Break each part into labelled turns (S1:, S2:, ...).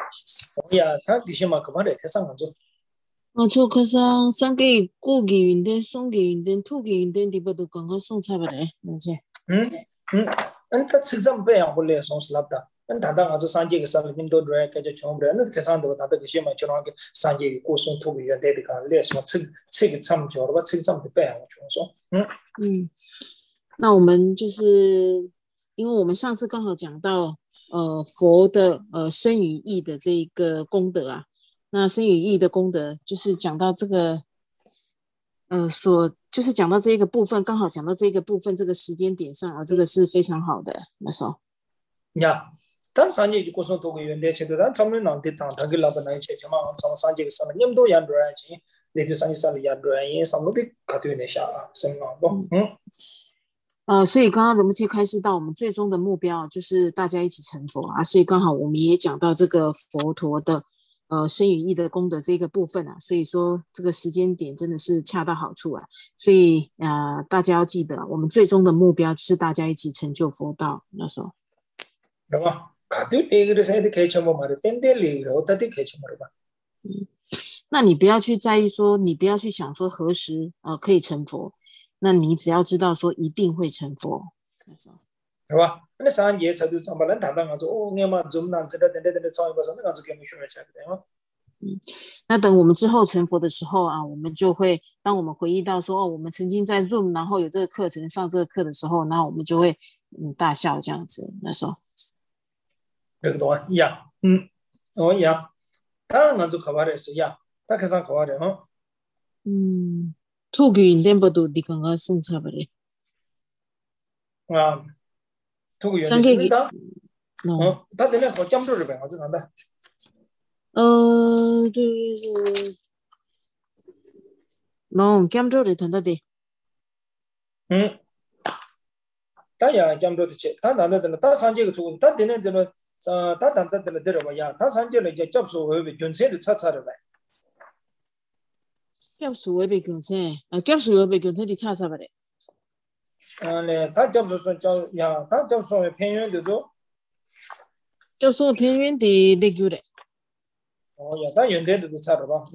S1: 呀，他底下嘛，干嘛的？开上嘛就，
S2: 초카상 쌍게 고기 윤된 송게 윤된 토기 윤된 디바도 강가 송차바래 뭐지
S1: 嗯嗯，那他吃这么白样，我来送是拉的。那他当俺就三节个啥了，你都来给就全部来，那开上头他这个些嘛，就那个三节个过送土个原来的个来说吃个差不多了吧，吃这么白样，我全说，
S2: 嗯，那我们就是因为我们上次刚好讲到佛的身语意的这一个功德啊，那身语意的功德就是讲到这个就是讲到这个部分，刚好讲到这个部分这个时间点上啊，这个是非常好的那时候。
S1: 呀，但三节就过送土个原来吃的，但咱们能的当他给老板来吃，就嘛，咱们三节个啥了，你们都养着来吃，那就三节啥了养着来，因为什么的卡对那下啊，什么不，
S2: 所以刚刚人们去开示到我们最终的目标就是大家一起成佛啊，所以刚好我们也讲到这个佛陀的身语意的功德这个部分啊，所以说这个时间点真的是恰到好处啊，所以大家要记得我们最终的目标就是大家一起成就佛道那时候，
S1: 对吧？卡对那个啥的开车嘛的，点点那个，他的开车嘛的吧。
S2: 那你不要去在意说，你不要去想说何时可以成佛，那你只要知道说一定会成佛，
S1: 是吧？那三节才都上班，人谈到俺说哦，你嘛怎么能知道等创业不上，那俺就给你学来吃的嘛。
S2: 那等我们之后成佛的时候啊，我们就会当我们回忆到说哦，我们曾经在 Zoom 然后有这个课程上这个课的时候，然后我们就会大笑这样子。那时候，
S1: 这个多一样，一样。他俺就考完的是一样，他开上考完的
S2: 투기인덴버도你刚刚送差不多
S1: 啊，ทุกอย่าง
S2: 三个
S1: 是的，他等下考江州这边，我就难的。
S2: 对，no， cam州的谈到的，
S1: 他也江州的去，他难的他三节个出，他等下怎么，他谈的了得了呀，他三节了就接受为军事的差的呗。
S2: 教书会被警察，教书会被警察的查不的。
S1: 呢，他接受说叫呀，他接受偏远的做。
S2: 接受偏远的那个的。
S1: 呀，他原来的都差了吧？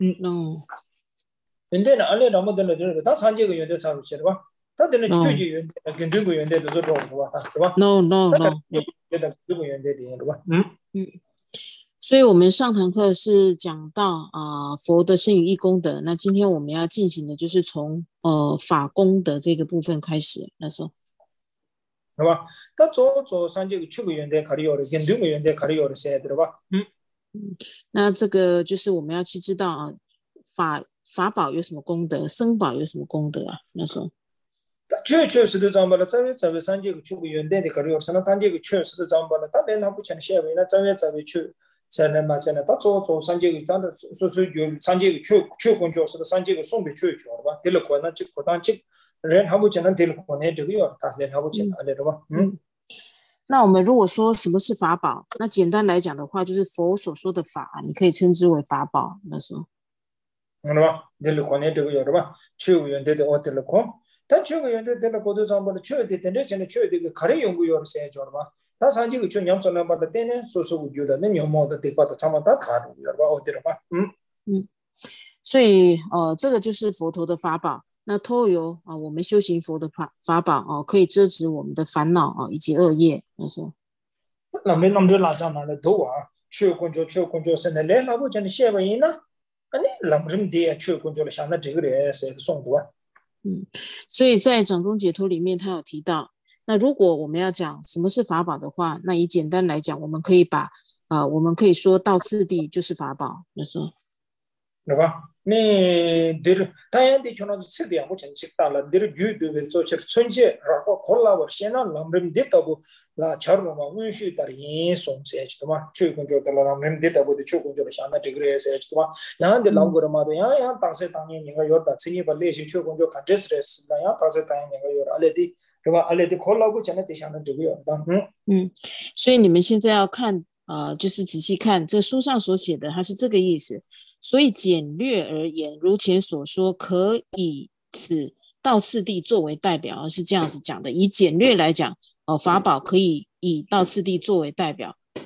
S1: 原来呢，俺们那么的了，就是他三节个原来差不多了吧？他等下九节原来跟这个原来都是多是吧？对吧
S2: ？No，
S1: 这个原来的对吧？
S2: 所以我们上堂课是讲到佛的身语意功德，那今天我们要进行的就是从法功德这个部分开始。那时候，
S1: 对吧？他做三节个七个原来卡里有的，跟这个原来卡里有的些对吧？
S2: 那这个就是我们要去知道啊，法宝有什么功德，僧宝有什么功德啊？那时候，
S1: 确实的长巴了，在三节个七个原来的卡里有，是那单节个确实的长巴了，但连他不讲些为那在去。在那嘛，在那，他做三节个，咱的说有三节个去工作是的三节个送给去了吧？第二个那这个当这人还不讲那第二个呢，这个要他人还不讲那对吧？
S2: 那我们如果说什么是法宝，那简单来讲的话，就是佛所说的法，你可以称之为法宝。那时候，
S1: 对吧？第二个呢，这个要对吧？去个原来的我第二个，但去个原来第二个都上班了，去的等着现在去的个可能用个要是叫了吧？他三节个去年说那把的点呢，说是我觉得那牛毛的对吧？他他妈他看的吧？我对了吧？
S2: 所以这个就是佛陀的法宝。那透由我们修行佛的法宝可以遮止我们的烦恼以及恶业。那时候，
S1: 那么就拉长了头啊，去工作，现在来那不讲的写完呢？你那么什么的去工作了，想到这个的谁送的啊？
S2: 所以在掌中解脱里面，他有提到。那如果我们要讲什么是法宝的话，那以简单来讲，我们可以说道次第就是法宝。那时候，
S1: 对吧？你当然的，就那次第我真知道了，你就做起春节，然后过了我现在那么的到不，那前面嘛，允许的人送些去的嘛，去工作的了，那么的到不的去工作了，想到这个人些去的嘛，然后的老个的嘛，对，然后当年人家有的，今年把那些去工作看这是的事，然后当年人家有的，阿来的。对吧？阿来的考老个讲的对象的这个样的，
S2: 所以你们现在要看就是仔细看这书上所写的，它是这个意思。所以简略而言，如前所说，可以此道次第作为代表，是这样子讲的。以简略来讲，法宝可以以道次第作为代表。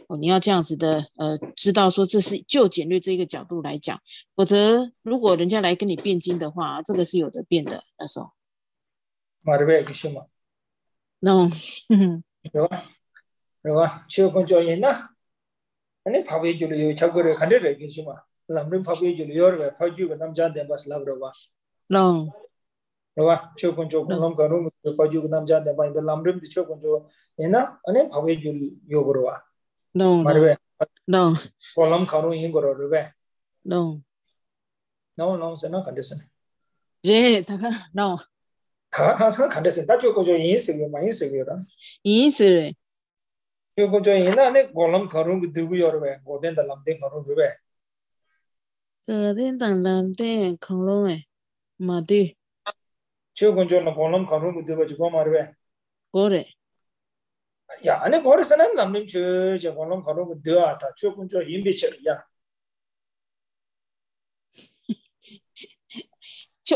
S2: 你要这样子的知道说这是就简略这个角度来讲，否则如果人家来跟你辩经的话，这个是有得辩的那时候。
S1: 말해 주시마.
S2: No.
S1: 그러와 최고 조인나 아니 밥에 줄이요 자고를 간대래 주시마. 남들 밥에 줄이요 왜 파주가 남자한테 봤라브로와.
S2: No.
S1: 그러와 최고 조금 넘가는 파주가 남자한테 봤는데 남들 최고 조 얘나 아니 밥에 줄이요 그러와.
S2: No.
S1: 말해.
S2: No.
S1: 콜럼 가로 인 거로 왜.
S2: No.
S1: No 세나 간대선.
S2: 예, 다가 no.
S1: 다 항상 간대선 다 최고 조 인식이 많이 쓰고요.
S2: 인스래.
S1: 최고 조 얘나네 콜럼 가로 두고요 왜. 고된다 남대 가로 왜.
S2: 그된 남대恐龙에 마디.
S1: 최고 조는 콜럼 가로 두고 말해.
S2: 고래.
S1: 야, 아니 거기서는 남는 저 걸음 걸음 더하다. 조금 좀 임비처리야.
S2: 저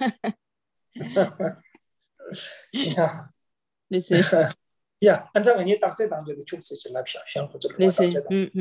S1: 야.
S2: 네세.
S1: 야, 안타가 니 딱세 당적의 축세지 납샤. 샹고들
S2: 네세.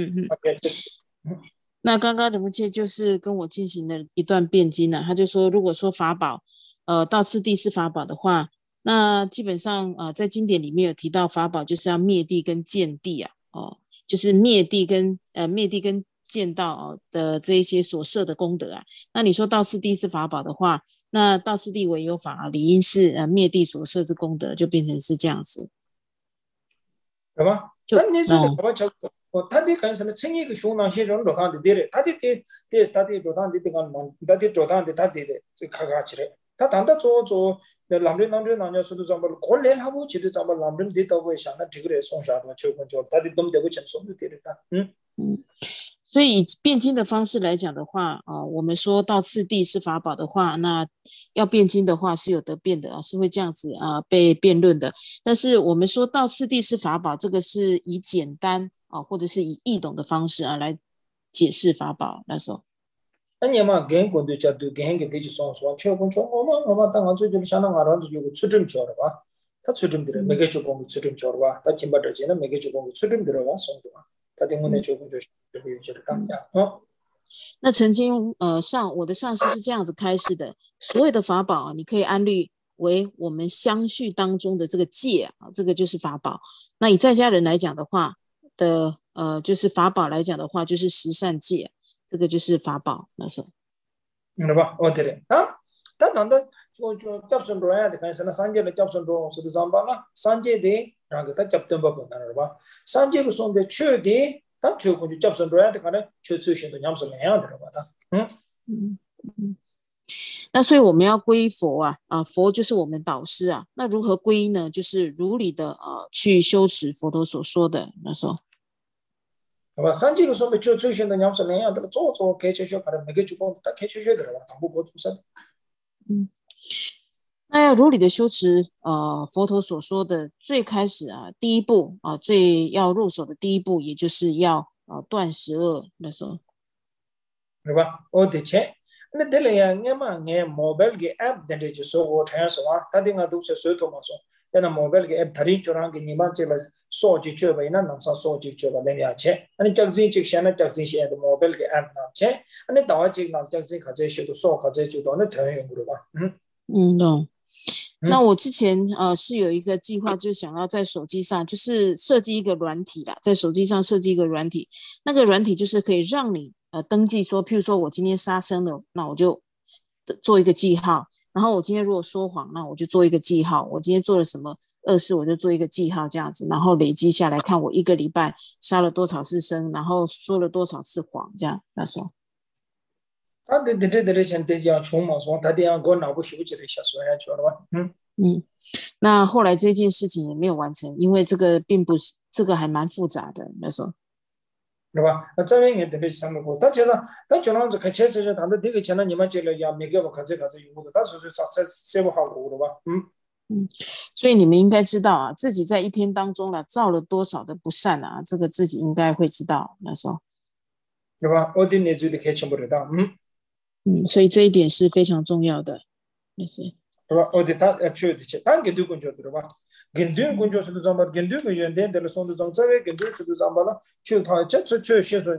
S2: 那刚刚的母亲就是跟我进行了一段辩经啊，他就说，如果说法宝，道次第是法宝的话，那基本上在经典里面有提到法宝就是要灭地跟见地啊，就是灭地跟见道的这一些所摄的功德啊。那你说道次第是法宝的话，那道次第为有法，理应是灭地所摄之功德，就变成是这样子。
S1: 对吧？但你说的话，他的看什么生意个熊那些人罗汉的对嘞，他的罗汉的这个嘛，他的罗汉的他的这卡卡起来，他当他做那남들 남녀 수도 잡을 골래하고 지도 잡을 남들 되다고想那这个人送啥的就跟就他的东得个钱送的对的，
S2: 所以以辩经的方式来讲的话，我们说到次第是法宝的话，那要辩经的话是有得辩的是会这样子被辩论的。但是我们说到次第是法宝，这个是以简单或者是以易懂的方式来解释法宝那时候。
S1: 아니 아마 개인 건도 잡도 개인게 되지 sonso 최고 좀 어마 당한 저기 샤나 알아도 요거 추좀 줘라 봐. 다 추좀 들어. 매개 주고 추좀 줘라 봐. 다 김바더지는 매개 주고 추좀 들어와 son도 봐. 다 때문에 조금 유지를 당냐.
S2: 那曾经我的上师是这样子开示的，所有的法宝你可以安律为我们相续当中的这个戒这个就是法宝。那以在家人来讲的话的就是法宝来讲的话就是十善戒，这个就是法宝那时候。
S1: 봐. 어때래? 다 난다 저 잡선 로야 돼. 간사나 산제를 잡선 로 수도 잠바나 산제데 라고 다 잡던 법 나는 봐. 산제로 손데 최대 다 저거 잡선 로야 돼. 간에 최초신도 냠선 해야 들어 봐다.
S2: 那所以我们要皈依佛佛就是我们导师那如何皈依呢？就是如理的去修持佛陀所说的那时候。
S1: 산지로 소매 최초신도 냠선 해야 들어. 저 개체쇼 가는 매개 주고 다 개체쇼 들어 봐. 당부 뭐 주사.
S2: 那要如理的修持佛陀所说的最开始第一步最要入手的第一步也就是要断12那时候。
S1: 对吧？어디체? 근데 들려야 냐마 네 모바일 게 앱 된데 저거 타야서 와. 다딩아 두서 소토 마소. 얘는 모바일 게 앱 다리 쪽랑 게 니만 제가 소지 줘봐이나 남사 소지 줘봐 내야체. 아니 적진 직시나 적진 시에 모바일 게 앱 나체. 아니 다와직 남 적진 가제 시도 소 가제 주도는 대용 그러봐.
S2: 懂。那我之前是有一个计划，就想要在手机上就是设计一个软体啦，在手机上设计一个软体，那个软体就是可以让你登记说，譬如说我今天杀生了，那我就做一个记号，然后我今天如果说谎，那我就做一个记号，我今天做了什么恶事，我就做一个记号，这样子，然后累积下来看我一个礼拜杀了多少次生，然后说了多少次谎，这样那时候。那后来这件事情也没有完成，因为这个并不是这个还蛮复杂的那时候。
S1: 对吧？那这边也特别上面过，他觉得他就让这个确实是他的这个钱呢，你们这了呀，每个我看这有的，他说是啥谁不好过的吧？
S2: 所以你们应该知道自己在一天当中造了多少的不善这个自己应该会知道那时候。
S1: 对吧？我对你做的开全部的到，
S2: 所以这一点是非常重要的，也是。
S1: 对吧？我对他确的去，当给对工作对吧？ 겐든 군조스도 잠바 겐든 연된들 손도 좀 자외 겐든스도 잠바라 추타 저 시선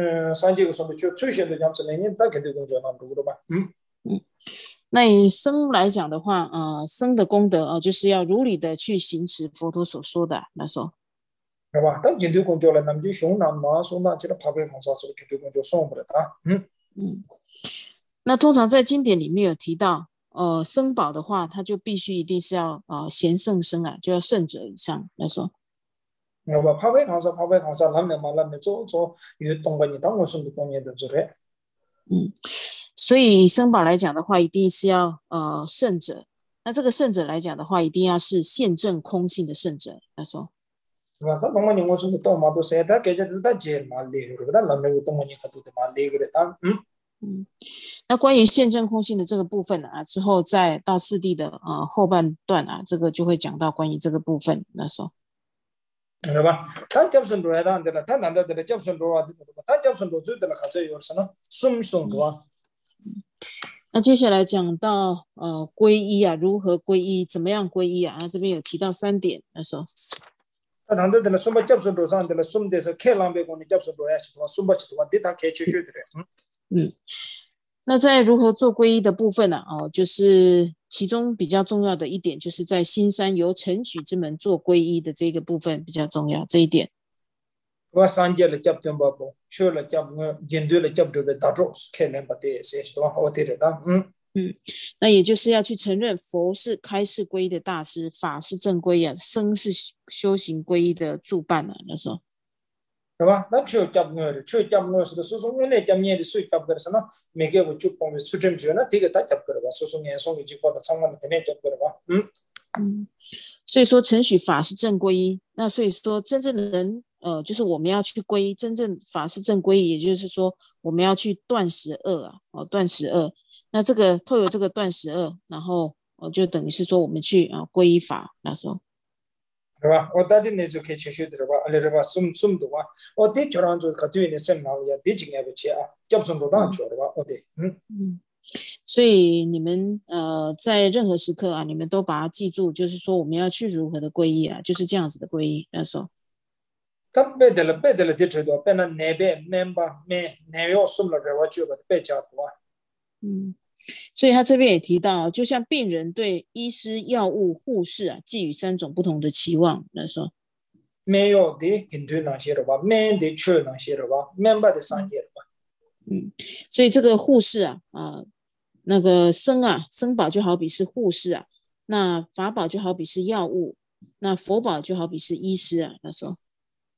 S1: 산지고 손도 저 최신도 잠스내니 다 겐든 군조만 보고 봐.
S2: 那以僧来讲的话，僧的功德就是要如理的去行持佛陀所说的那时候。
S1: 是吧？但印度工作了，那么就熊南嘛，说那这个旁边方上是印度工作送不了他。
S2: 那通常在经典里面有提到，僧宝的话，他就必须一定是要贤圣僧啊，就要圣者以上那时候。
S1: 我把旁边方上，那么嘛，那么做有东关你当我送的东西的做的。
S2: 所以僧宝来讲的话，一定是要圣者。那这个圣者来讲的话，一定要是现证空性的圣者那时候。
S1: 那他东关你我送的东嘛都是他给这都他接嘛累了，那那么东关你他都得嘛累个的他。
S2: 那关于现证空性的这个部分之后再到四谛的后半段这个就会讲到关于这个部分那时候。
S1: 是吧？他叫顺路来的了，他难道的叫顺路啊？他叫顺路最的了，还是有什么顺的啊？
S2: 那接下来讲到皈依如何皈依，怎么样皈依这边有提到3点那时候。
S1: 他难道的了，什么叫顺路上的了，顺的是开朗别讲的叫顺路呀，是吧？顺不起的话，对他开去学的了。
S2: 那在如何做皈依的部分就是其中比较重要的一点，就是在新山由承许之门做皈依的这个部分比较重要，这一点。
S1: 我三节了接点吧不，去了接我印度了接这个大众开两把的，是吧？我听着的，
S2: 那也就是要去承认佛是开示皈依的大师，法是正皈依僧是修行皈依的助伴那时候。
S1: 是吧？那去接我是的，所以我那接你的水接个是呢，每个我就帮我出证据呢，这个大接个吧，所以年送的就报的上万的天接个吧，
S2: 所以说承许法是正皈依，那所以说真正的人就是我们要去皈依，真正法是正皈依，也就是说我们要去断十恶断十恶。那这个透过这个断十恶，然后就等于是说我们去皈依法那时候。
S1: 是吧？我到底那就可以去学的吧？来吧，送的话，我得叫人做可对的什么呀？得经验不去叫送不当做的吧？我得，
S2: 所以你们在任何时刻你们都把它记住，就是说我们要去如何的皈依就是这样子的皈依那时候。
S1: 他背的了，的知道，背那那边那要送了的，我就把背家的话。
S2: 所以他这边也提到，就像病人对医师、药物、护士寄予3种不同的期望那时候。
S1: 没有的跟对那些了吧，没的缺那些了吧，明白的三节了吧。
S2: 所以这个护士那个僧宝就好比是护士那法宝就好比是药物，那佛宝就好比是医师那时候。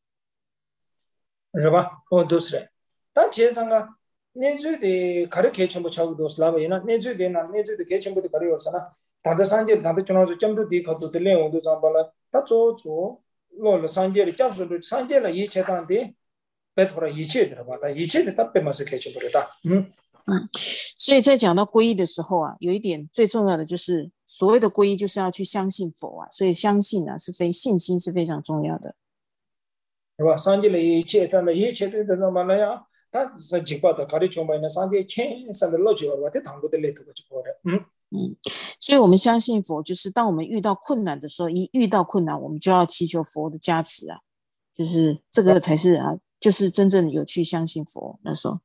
S1: 是吧？都是。但其实上你最的卡里开全部差不多是那边你最的开全部的卡里有啥呢？他的三节，他的就那是讲究的，考都的练我都长巴了，他做落了三节的，讲述三节了一切当的，拜托了一切的了吧？他一切的他本嘛是开全部的大，
S2: 所以在讲到皈依的时候有一点最重要的就是所谓的皈依就是要去相信佛所以相信信心是非常重要的，
S1: 是吧？三节了一切，但是一切的那么那样。他是几把的，搞的全部那三节天上的老久了，这堂过的来头就过的，
S2: 所以我们相信佛，就是当我们遇到困难的时候，一遇到困难，我们就要祈求佛的加持就是这个才是就是真正有去相信佛那时候。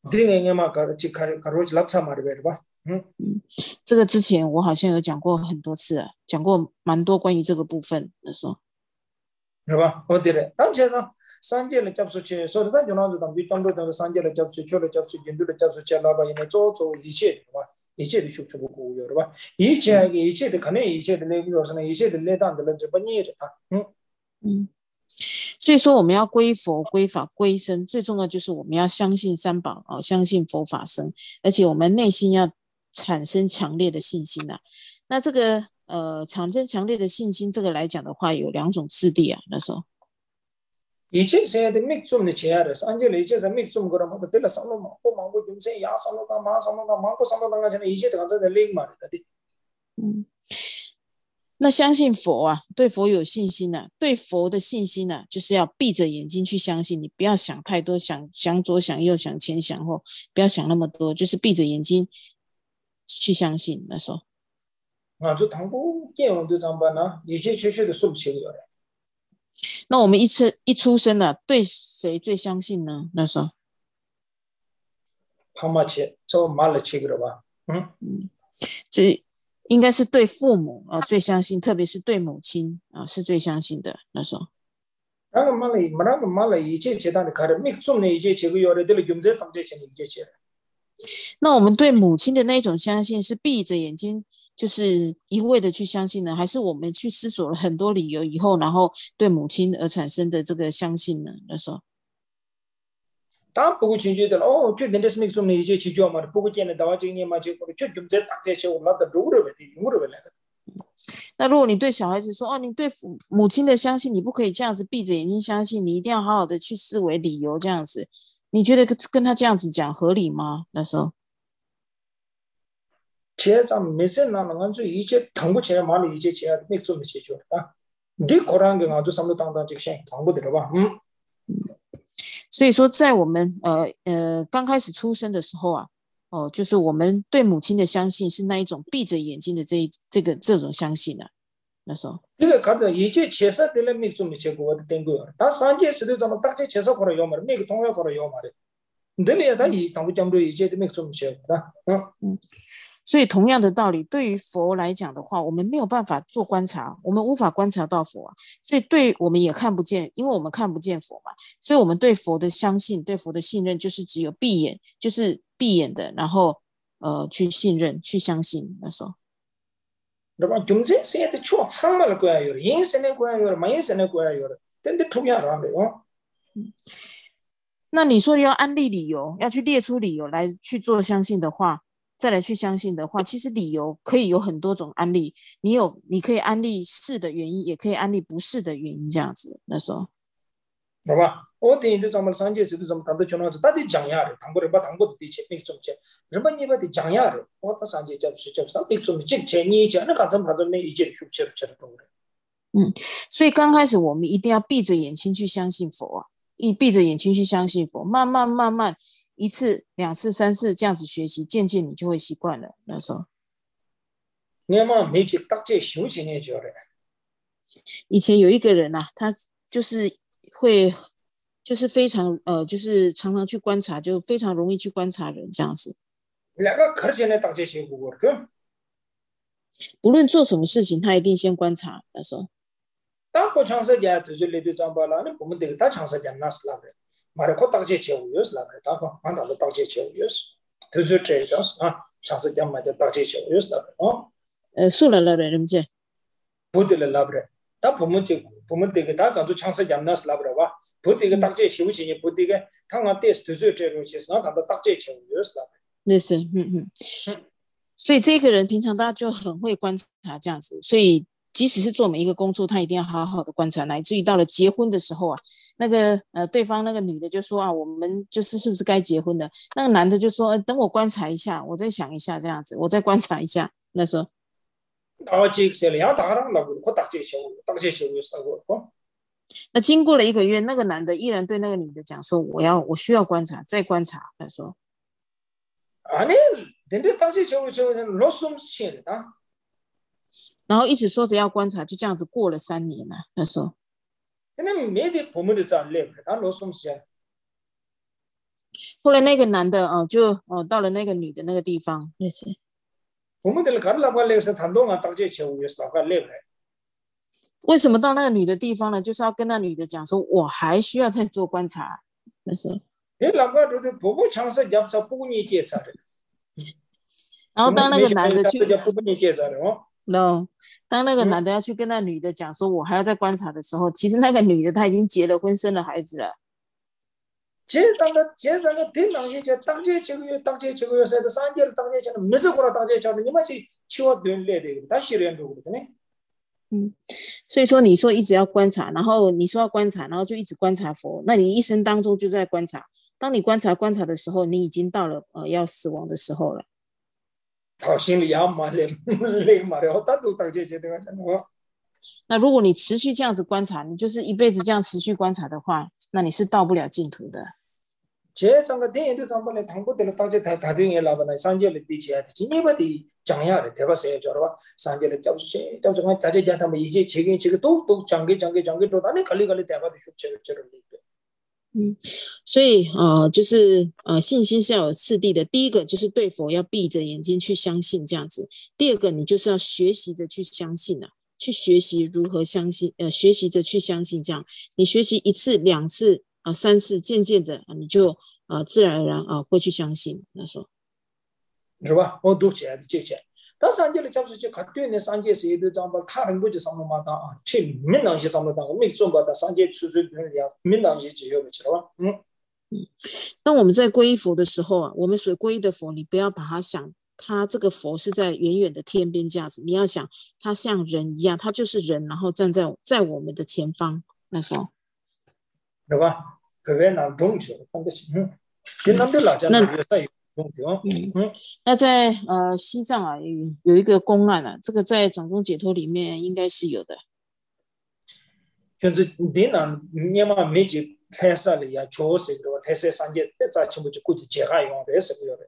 S2: 这个之前我好像有讲过很多次讲过蛮多关于这个部分的时候，
S1: 是吧？我对了，当前上。三节了接出去，所以咱就那就当比当到三节了接出去，去了接出去，印度了接出去，老板因为做一切的吧，一切的修出不过有的吧，一切的可能一切的那个什么，一切的那当的人就不捏着他，
S2: 所以说我们要归佛、归法、归僧，最重要就是我们要相信三宝相信佛法僧，而且我们内心要产生强烈的信心那这个产生强烈的信心，这个来讲的话有2种次第那时候。
S1: 一切现在的密宗的钱了，三节了一切是密宗过来嘛，对了，上路嘛，不忙过就这样，上路干嘛，上路干嘛，不上路干嘛，现在一切都刚才在领嘛的。
S2: 那相信佛对佛有信心对佛的信心就是要闭着眼睛去相信，你不要想太多，想左想右，想前想后，不要想那么多，就是闭着眼睛去相信那时候。
S1: 就唐古 깨운도 잠바나 이제 최초의 숨치고요.
S2: 那我们一出生了，对谁最相信呢？那时候，
S1: 파마체 저 말을 치기로 봐. 응?
S2: 最应该是对父母最相信，特别是对母亲是最相信的。那时候，
S1: 나는 말을 이제 제단에 가려 믹좀네 이제 지금 요래들 경제 당제체는 이제 제.
S2: 那我们对母亲的那种相信是闭着眼睛，就是一味的去相信呢，还是我们去思索了很多理由以后，然后对母亲而产生的这个相信呢？那时候，
S1: 다 보고 진주들 저 덴데스 믹좀네 이제 지죠 말 보고见나와 지니 마지 저 경제 당제체 올라다 누구를 왜 누구를 왜.
S2: 那如果你对小孩子说你对母亲的相信，你不可以这样子闭着眼睛相信，你一定要好好的去思维理由，这样子，你觉得跟他这样子讲合理吗？那时候，
S1: 제자 메시지 나는 건 이제 당부 제 말이 이제 제가 믹좀 지죠다. 네 고라는 게 아주 삼도 당당 직신 당부 들어봐.
S2: 所以说，在我们刚开始出生的时候啊，就是我们对母亲的相信是那一种闭着眼睛的这种相信啊，那时候。
S1: 이게 가도 이제 제사 될 믹좀 지고 된 거야. 다 산제스도 좀 딱지 제사 걸어요 말. 믹 통해 걸어요 말. 근데 다 이 당부 점도 이제 믹좀 지고다.
S2: 所以同样的道理，对于佛来讲的话，我们没有办法做观察，我们无法观察到佛啊，所以对我们也看不见，因为我们看不见佛嘛，所以我们对佛的相信，对佛的信任，就是只有闭眼，就是闭眼的，然后去信任，去相信那时候。
S1: 그러면 경제세한테 추억 상말을 거야요. 인생의 거야요. 마인생의 거야요. 근데 투비하라 그래요.
S2: 那你说要安利理由，要去列出理由来去做相信的话，再来去相信的话，其实理由可以有很多种安利。你可以安利是的原因，也可以安利不是的原因，这样子。那时候，
S1: 봐봐. 어디인데 정말 산지에서도 좀 다들 전화해서 다들 장야를 당고를 봐 당고도 뒤에 믹좀 제. 그러면 이번에 장야를 어떤 산지 접수 믹좀 직제니 저는 가장 받으면 이제 슈처럼 그래.
S2: 所以刚开始我们一定要闭着眼睛去相信佛啊，闭着眼睛去相信佛，慢慢一次、两次、三次这样子学习，渐渐你就会习惯了。那时候，
S1: 내가 매직 딱지 쉬우지네 저래.
S2: 以前有一个人啊，他就是会，就是非常就是常常去观察，就非常容易去观察人这样子。
S1: 내가 가르치는 딱지 쉬고 그래.
S2: 不论做什么事情，他一定先观察。那时候，
S1: 딱고 장사야 되줄래도 잠발라는 보면 되게 다 장사야 나스라 그래. 말에 코 딱지 쉬우요스라 그래. 다고 만다도 딱지 쉬우요스. 되줄래도 장사야 맞아 딱지 쉬우요스라 그래.
S2: 素了了人家，
S1: 부들을 라브래. 다 보면 되게 다 가지고 장사야 나스라 그래 봐. 부디가 딱지 쉬우지니 부디가 당한 때스 되줄래도 지스나 간다 딱지 쉬우요스라 그래.
S2: 那是所以这个人平常大家就很会观察这样子，所以即使是做每一个工作，他一定要好好的观察，乃至于到了结婚的时候啊，那个对方那个女的就说我们就是是不是该结婚的，那个男的就说等我观察一下，我再想一下这样子，我再观察一下。那时候， 那经过了1个月，那个男的依然对那个女的讲说我需要观察，再观察。他说
S1: 아니, 근데 딱지 저는 로숨시다.
S2: 然后一直说着要观察，就这样子过了3年了。那时候，
S1: 근데 매대 보면 잘래. 다 로숨시.
S2: 后来那个男的就到了那个女的那个地方，那是
S1: 보면들 가려고 해서 단동안 딱지 채우겠어. 갈래.
S2: 为什么到那个女的地方呢？就是要跟那女的讲说，我还需要再做观察。那时候，
S1: 라고도 보고 장사 잡자 부분이 계산을.
S2: 然后当那个男的去
S1: 부분이 계산을.
S2: no， 当那个男的要去跟那女的讲说，我还要再观察的时候，其实那个女的她已经结了婚，生了孩子了。
S1: 제상가 대낭이 제 땅제 지구에서 산제를 땅제 저는 메서고라 땅제 저는 이마치 치워 된래 되고 다시 련도 그러더니.
S2: 所以说你说一直要观察，然后你说要观察，然后就一直观察佛，那你一生当中就在观察。当你观察的时候，你已经到了要死亡的时候了。 那如果你持续这样子观察，你就是一辈子这样持续观察的话，那你是到不了净土的。
S1: 제 상가 대에도 상반에 당고들 당제 다등에 라바나 산제를 뒤지야 진이바디 장야를 대바세요 저러봐 산제를 잡수시 잡수가 자제 자타면 이제 지금 또 장게 또 안에 갈리 대바도 쇼체를
S2: 所以就是信心是要有次第的。第一个就是对佛要闭着眼睛去相信这样子，第二个你就是要学习着去相信啊，去学习如何相信，学习着去相信这样，你学习1次、2次、3次，渐渐的你就自然而然会去相信那时候，
S1: 是吧？我读起来的这些。但산제를 잡수지 갖되는 산제에서 예도 잡아 다른 거지 상마다 치 민당시 상마다 미좀 받다 산제 수수들이야 민당시 지역을 치러
S2: 当我们在皈依佛的时候啊，我们所皈依的佛，你不要把它想他这个佛是在远远的天边这样子，你要想他像人一样，他就是人，然后站在我们的前方那时候，
S1: 对吧？各位那东西，那个是跟他们老家那有在东西
S2: 那在西藏啊有一个公案啊，这个在掌中解脱里面应该是有的。
S1: 就是你那你嘛没去太少了呀，确实的，太少三节在全部就估计解下用的是个的，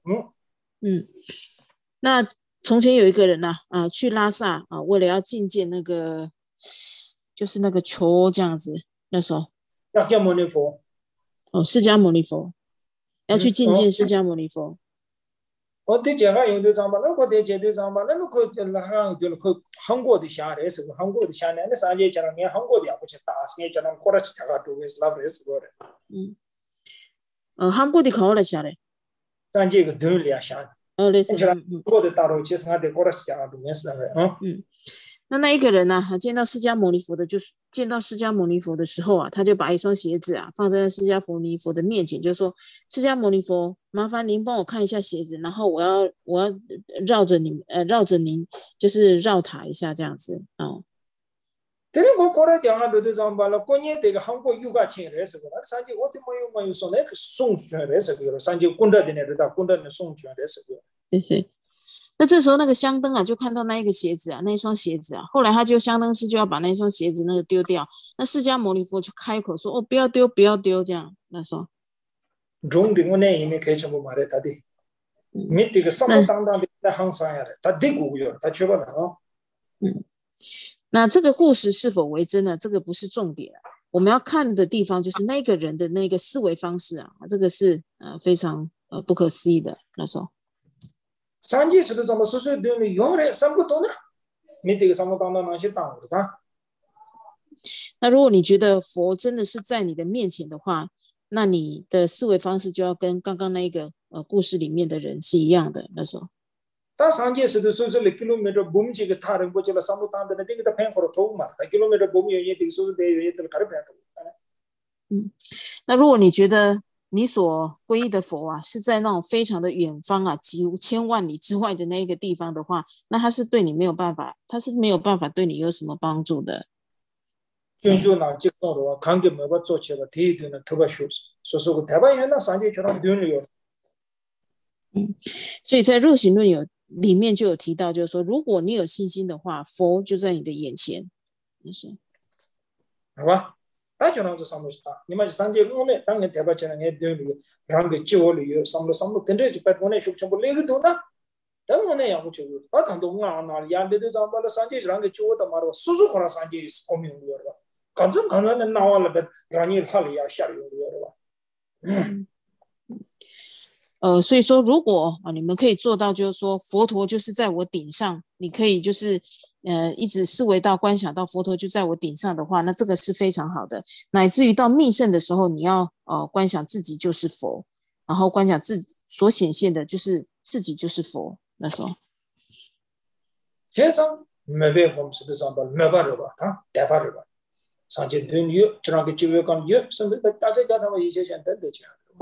S2: 那从前有一个人去拉萨为了要觐见那个就是那个球这样子，那时候
S1: 释迦牟尼佛
S2: 释迦牟尼佛要去觐见释迦牟尼佛。
S1: 我对这个用的章吧，那我对这对章吧，那可那就是可韩国的下来是个韩国的下来，那三节讲了，你韩国的也不去打，你讲了过来去大家都是那不是个
S2: 的。韩国的考了下来。
S1: 三节个对了下。
S2: 类似。
S1: 我的大陆其实还得过来去大家都是那个
S2: 那一个人呢见到释迦牟尼佛的，就是见到释迦牟尼佛的时候他就把一双鞋子放在释迦牟尼佛的面前，就说释迦牟尼佛，麻烦您帮我看一下鞋子，然后我要绕着您就是绕塔一下这样子
S1: 근데 그 거래 대화도 좀 발로 거기에 대가 한국 유가 친해서 그래. 산지 어떻게 뭐 손에 그 송주에서 그래. 산지 군다되네다 군다는 송주에서 그래.
S2: 对。那这时候那个香灯就看到那一个鞋子那一双鞋子后来他就香灯师就要把那一双鞋子那个丢掉，那释迦牟尼佛就开口说不要丢不要丢这样。那时候
S1: 종등원에 이미 개천부 말에 다디 밑에 그 삼당당의 항상이야. 다 되고요. 다 줘봐라.
S2: 那这个故事是否为真呢？这个不是重点我们要看的地方就是那个人的那个思维方式这个是非常不可思议的。那时候
S1: 산지에서도 좀 수수되는 용어를 삼고도나 밑에 그 삼고당당한 시당으로다.
S2: 那如果你觉得佛真的是在你的面前的话，那你的思维方式就要跟刚刚那个故事里面的人是一样的。那时候
S1: 다 산지에서도 수수를 킬로미터 몸지가 타는 거지라 삼고당한데 되게 다 팽거로 도움 말다. 킬로미터 몸이 여기 되게 수수대 여기들 가르쳐야 돼.
S2: 那如果你觉得你所皈依的佛是在那种非常的远方几千万里之外的那个地方的话，那他是对你没有办法，对你有什么帮助的。
S1: 준주나 직선으로 관계 뭐가 좋지가 대드는 더가 소소고 대바에나 산지처럼 되는요.
S2: 所以在入行论里面就有提到，就是说，如果你有信心的话，佛就在你的眼前。
S1: 好吧。다저는 저 삼으시다. 이마지 산제 오메 당에 대바처럼 해 되는 랑게 지올이요. 삼로 된지 배트원에 숙청을 내거든나. 당원에 양고죠. 아당도 나나 야르도 담발로 산제 랑게 지오다 말고 수수코라 산제 스코미요. 간좀 간은 나와라 라니 할이야 샤리요.
S2: 所以说如果你们可以做到，就是说佛陀就是在我顶上，你可以就是一直思维到观想到佛陀就在我顶上的话，那这个是非常好的。乃至于到密圣的时候，你要观想自己就是佛，然后观想自己所显现的就是自己就是佛。那时候
S1: 세상 매배 범스도 잠발 매바르바 대바르바 산제 된유 저랑게 지외감 유 선배 다제 자다가 이제선 되지.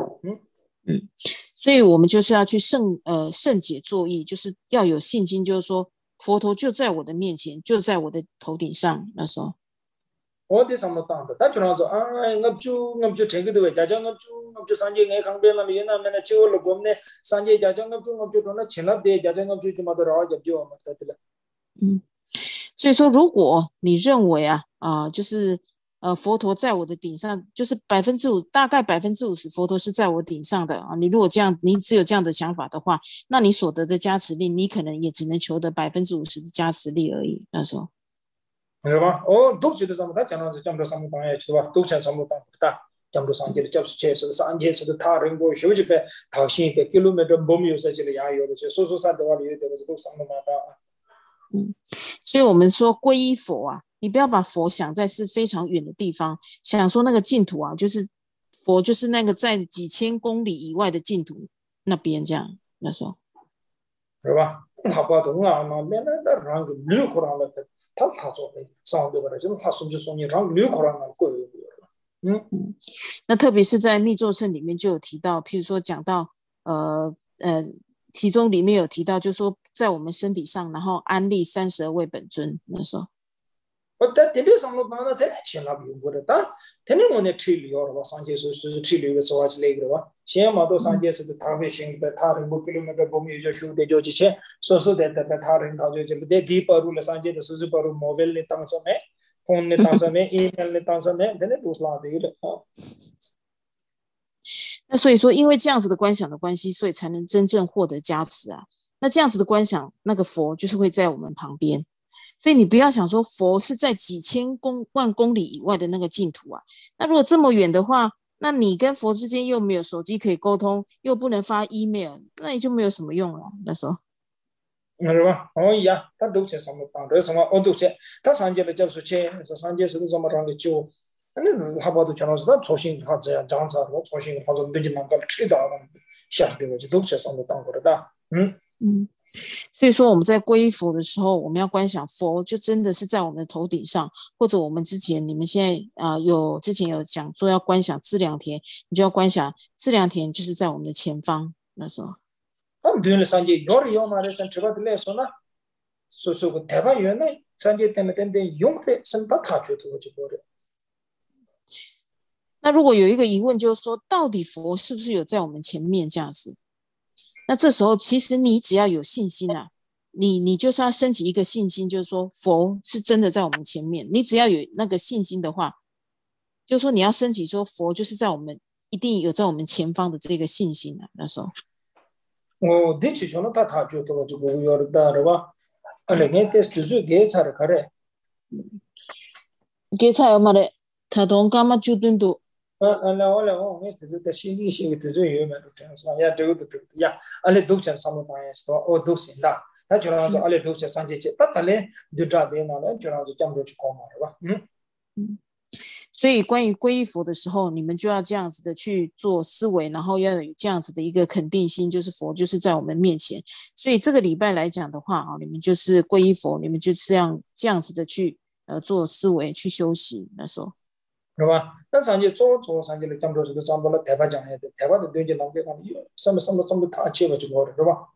S2: 所以我们就是要去圣解作意，就是要有信心，就是说佛陀就在我的面前，就在我的头顶上。那时候
S1: 어디 삼았다는데 다 주나서 납주 되기도 왜 자장납주 산제 내 강변만 얘나면 지올로 범네 산제 자장납주 도나 친납대 자장납주 좀 하더라 잡죠 맞다들.
S2: 所以说如果你认为就是佛陀在我的顶上，就是50%，大概50%佛陀是在我顶上的啊。你如果这样，你只有这样的想法的话，那你所得的加持力，你可能也只能求得50%的加持力而已。那时候，
S1: 是吧？都觉得咱们他讲的是讲的什么当也是吧？都讲什么当的，讲的上界的就是切是上界是的他人过学这个讨心的 kilometer 不没有设计的呀，有的就说啥的话里有的都什么嘛的。
S2: 所以我们说皈依佛啊，你不要把佛想在是非常远的地方，想说那个净土啊，就是佛就是那个在几千公里以外的净土那边这样。那时候，
S1: 是吧？他把东啊嘛，那让个绿口上了，他做的上对吧？就是他送就送你让绿口上了过有
S2: 那特别是在密咒称里面就有提到，譬如说讲到呃呃，其中里面有提到，就是说在我们身体上，然后安立32位本尊。那时候，
S1: 但天天上了班那天钱那不用过的，但天天我那吃旅游了吧？上街是吃旅游说话之类的吧？现在嘛都上街是的，他会行的，他人不给那个我们有些兄弟就之前说的他人他就不得地保路了上街的是保路 mobile 的当什么，phone 的当什么，email 的当什么，真的都是拉的了啊。
S2: 那所以说，因为这样子的观想的关系，所以才能真正获得加持啊。那这样子的观想，那个佛就是会在我们旁边。所以你不要想说佛是在几千万公里以外的那个净土啊。那如果这么远的话，那你跟佛之间又没有手机可以沟通，又不能发 email，那也就没有什么用了。那时候，
S1: 是吧？一样，他都是什么当这什么，我都是他上街的就是去，说上街是什么当的酒，那他把都讲到是他重新他这样讲子，我重新他说对就能够吃到了，下对我就都是什么当过的，
S2: 所以说我们在皈依佛的时候，我们要观想佛就真的是在我们的头顶上，或者我们之前你们现在之前有讲说要观想资粮田，你就要观想资粮田就是在我们的前方。那时候，
S1: 对산지 요리요 말해서 저거들에서나 소소고 대바요네 산지 때문에 용래 선바 타주도 저거를
S2: 那如果有一个疑问，就是说到底佛是不是有在我们前面这样子？那这时候其实你只要有信心啊，你就是要升起一个信心，就是说佛是真的在我们前面。你只要有那个信心的话，就是说你要升起说佛就是在我们一定有在我们前方的这个信心啊。那时候，
S1: 대체 저는 다 타주도 저거 요르다르와 알레게 테스트 게차르 카레
S2: 给菜有嘛的，他同干嘛就顿都。
S1: 알레올레오 네 테스트 신이 테스트 요메 도천사 야 저거도 야 알레 독천 사모바에서 독신다 다 저러서 알레 독천 산지체 딱달레 드자데나래 저러서 잠도 치고 말아
S2: 所以关于皈依佛的时候，你们就要这样子的去做思维，然后要有这样子的一个肯定心，就是佛就是在我们面前。所以这个礼拜来讲的话啊，你们就是皈依佛，你们就这样子的去做思维去休息。那时候，
S1: 是吧？那산지做산지를 잠도서도 잠벌로 대바장해야 돼. 대바도 되게 남게 가면什么다 지어가지고 그래, 是吧？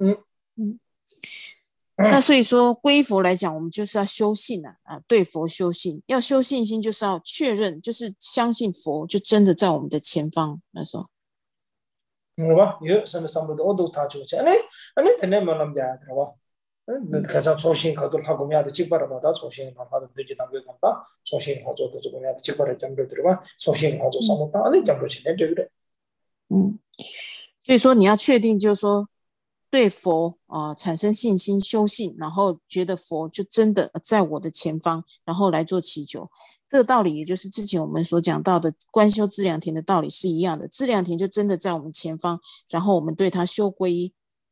S2: 那所以说皈依佛来讲，我们就是要修信对佛修信，要修信心，就是要确认，就是相信佛就真的在我们的前方。那时候，
S1: 是吧？有什么都我都다 지어지. 아니 되네 뭐는 돼, 是吧？그래서 초신 가도 하고 면도 직발하다 초신 하다 되지 남게 간다. 초신 하고도 조금 야 직발을 좀 들어봐. 초신 하고 삼았다. 아니 좀 그렇지. 네, 그래.
S2: 所以说你要确定，就是说对佛产生信心、修信，然后觉得佛就真的在我的前方，然后来做祈求。这个道理也就是之前我们所讲到的观修资粮田的道理是一样的。资粮田就真的在我们前方，然后我们对他修皈依，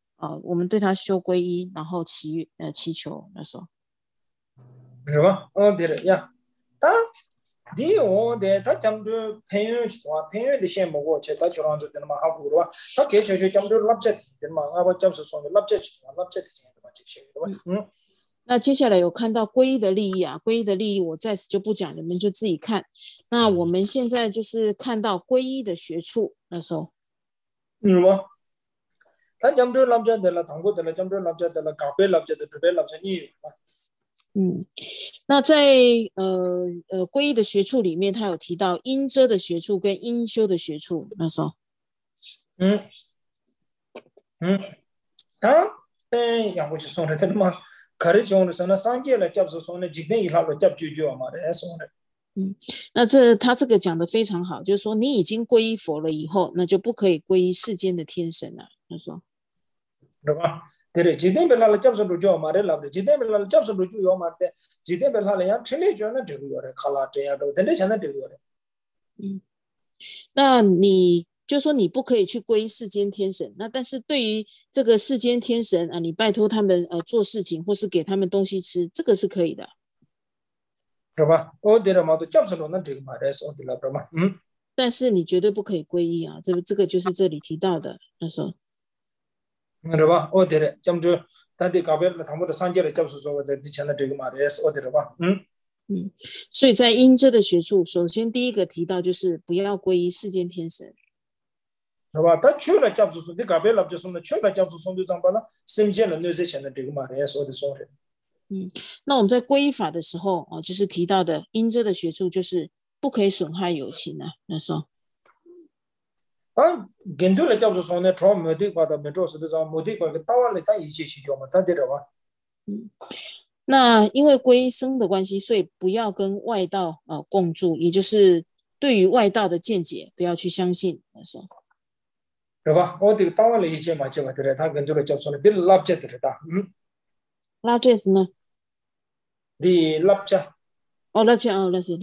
S2: 然后祈求那时候。
S1: 是吧？对了呀。다 디오데 다 잠도 페유치와 페유의 셈고 제가 저런저 되는 막 하고 그러와 다 개체주 잠도 랍제 되는 막 아버 잠수 손에 랍제 되는 거 맞지?
S2: 那接下来有看到皈依的利益啊，皈依的利益我在此就不讲，你们就自己看。那我们现在就是看到皈依的学处，那时候，
S1: 吗？다 잠도 랍제 되라 당고 되라 잠도 랍제 되라 가베 랍제 되라 베 랍제 니
S2: 那在皈依的学处里面，他有提到因遮的学处跟因修的学处，那时候，
S1: 양고치 손에 되는 막 가르쳐오는 선은 상계를 잡서 손에 지내 일하러 잡주죠 말에 손에
S2: 那他这个讲的非常好，就是说你已经皈依佛了以后，那就不可以皈依世间的天神了。他说，
S1: 对吧？对，今天本来讲说就嘛的了，今天本来讲说就要嘛的，今天本来呀，天天就那这个了，看了这样的，天天现在这个了。
S2: 那你就说你不可以去皈依世间天神，那但是对于这个世间天神啊，你拜托他们做事情，或是给他们东西吃，这个是可以的。
S1: 是吧？我对了嘛，都讲说那这个嘛的，说对了，是吧？
S2: 但是你绝对不可以皈依啊，这个就是这里提到的。他说，
S1: 是吧？我对了，讲就他的搞别了，他们的三界的教授说在之前的这个嘛的，我对了吧？
S2: 所以在阴遮的学处，首先第一个提到就是不要皈依世间天神，
S1: 是吧？他去了教授说，你搞别了就说了，去了教授说就这样把了，身见了那之前的这个嘛的，说的说的。
S2: 那我们在皈依法的时候就是提到的阴遮的学处，就是不可以损害友情啊。那时候，
S1: 跟对了教授说呢，朝目的话的没做事的时候，目的话给打完了，他一起去掉嘛，他对了吧？
S2: 那因为皈依僧的关系，所以不要跟外道共住，也就是对于外道的见解不要去相信。那时候，
S1: 是吧？我这个打完了一些嘛，就对了，他跟对了教授呢，对了，这对了的，
S2: 拉这是呢？
S1: 的拉这。
S2: 那这样那是，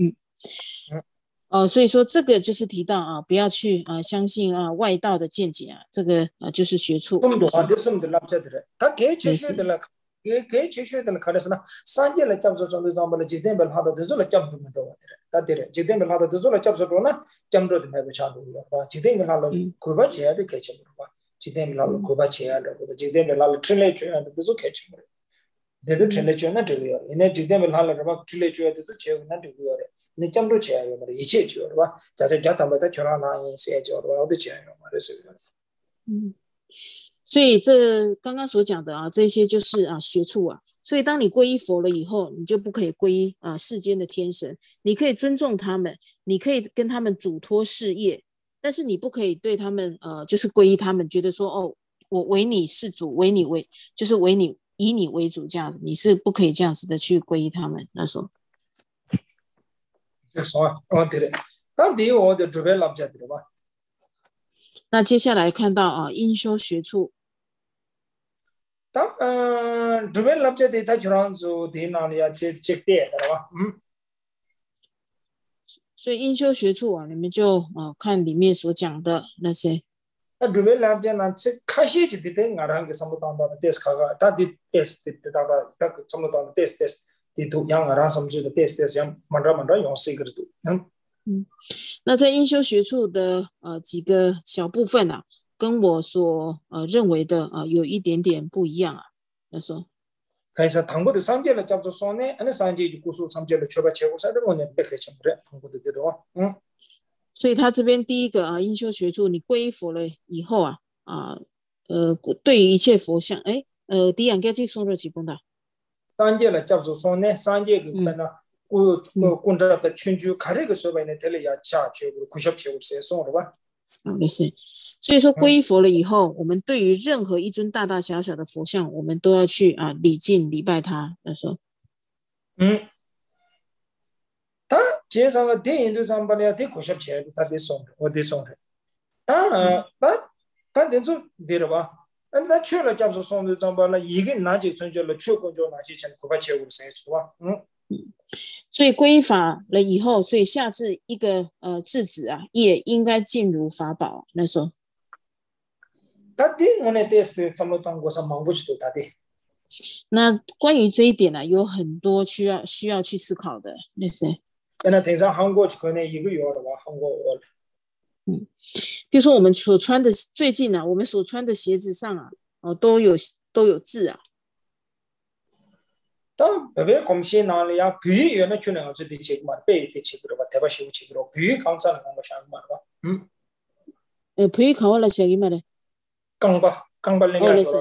S2: 所以说这个就是提到不要去相信外道的见解这个就是学处。
S1: 他给解决的了，给解决的了，可能是呢，三界了，讲说中的讲不了，几天不他的都做了讲不明白的，他对了，几天不他的都做了讲说中呢，讲着的没有强度了，吧？几天不他了，亏把钱的开钱了，吧？几天不他了，亏把钱了，或者几天不他了，吃来吃的都是开钱了，这都吃来吃那这个样，因为几天不他了，什么吃来吃的都是钱那这个样的。你讲着钱有嘛？一切就，是吧？假设他们在全上拿谁交的话，我的钱有嘛？这是个。
S2: 所以这刚刚所讲的这些就是学处啊。所以当你皈依佛了以后，你就不可以皈依世间的天神。你可以尊重他们，你可以跟他们嘱托事业，但是你不可以对他们就是皈依他们，觉得说我唯你是主，就是以你为主这样子，你是不可以这样子的去皈依他们。那时候。
S1: 对的，但第一我的准备老家对吧？
S2: 那接下来看到应修学处，
S1: 准备老家的他就让做的哪里接点对吧？
S2: 所以应修学处你们就看里面所讲的那些。
S1: 那准备老家那这开始就得俺让个什么当到的 test 卡个，他的 test 的大概他什么当的 test。地图让俺什么的 test 像慢慢用这个度，
S2: 那在应修学处的几个小部分跟我所认为的有一点点不一样他说，
S1: 开始唐国的三界了，叫做说呢，那三界就故事三界了，全部切过来的我呢，别开什么的，唐国的这种
S2: 所以他这边第一个应修学处，你皈依佛了以后对于一切佛像，第一个继续说几公的。
S1: 三界了，叫做说呢，三界个本来公着在全球看这个设备呢，这里要下去，苦小去谁送的吧？
S2: 没事。所以说皈依佛了以后，我们对于任何一尊大大小小的佛像，我们都要去礼敬礼拜它。他说，
S1: 他街上个电影都上把了，得苦小去，他得送的，我得送的。他得做对了吧？那去了，假如送的装包了，一个拿起成就了，去工作拿起钱，恐怕切无谁出啊。
S2: 所以皈依法了以后，所以下至一个质子也应该尽如法宝。那时候，
S1: 他的我呢，得是怎么当过上忙不去的他的。
S2: 那关于这一点有很多需要去思考的那些。
S1: 那平常韩国去可能1个月了吧，韩国我。
S2: 比如说我们所穿的最近我们所穿的鞋子上都有字
S1: 当别公司哪里比喻原来去年这的这个嘛，别的这个吧，特别修这个比喻刚才那个想嘛吧，
S2: 比喻考完了写给嘛的，
S1: 刚吧那个说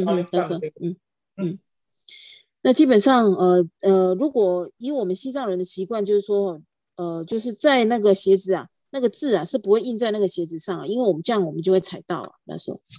S2: 那基本上如果以我们西藏人的习惯，就是说就是在那个鞋子那个字是不会印在那个鞋子上因为我们这样我们就会踩到那时候。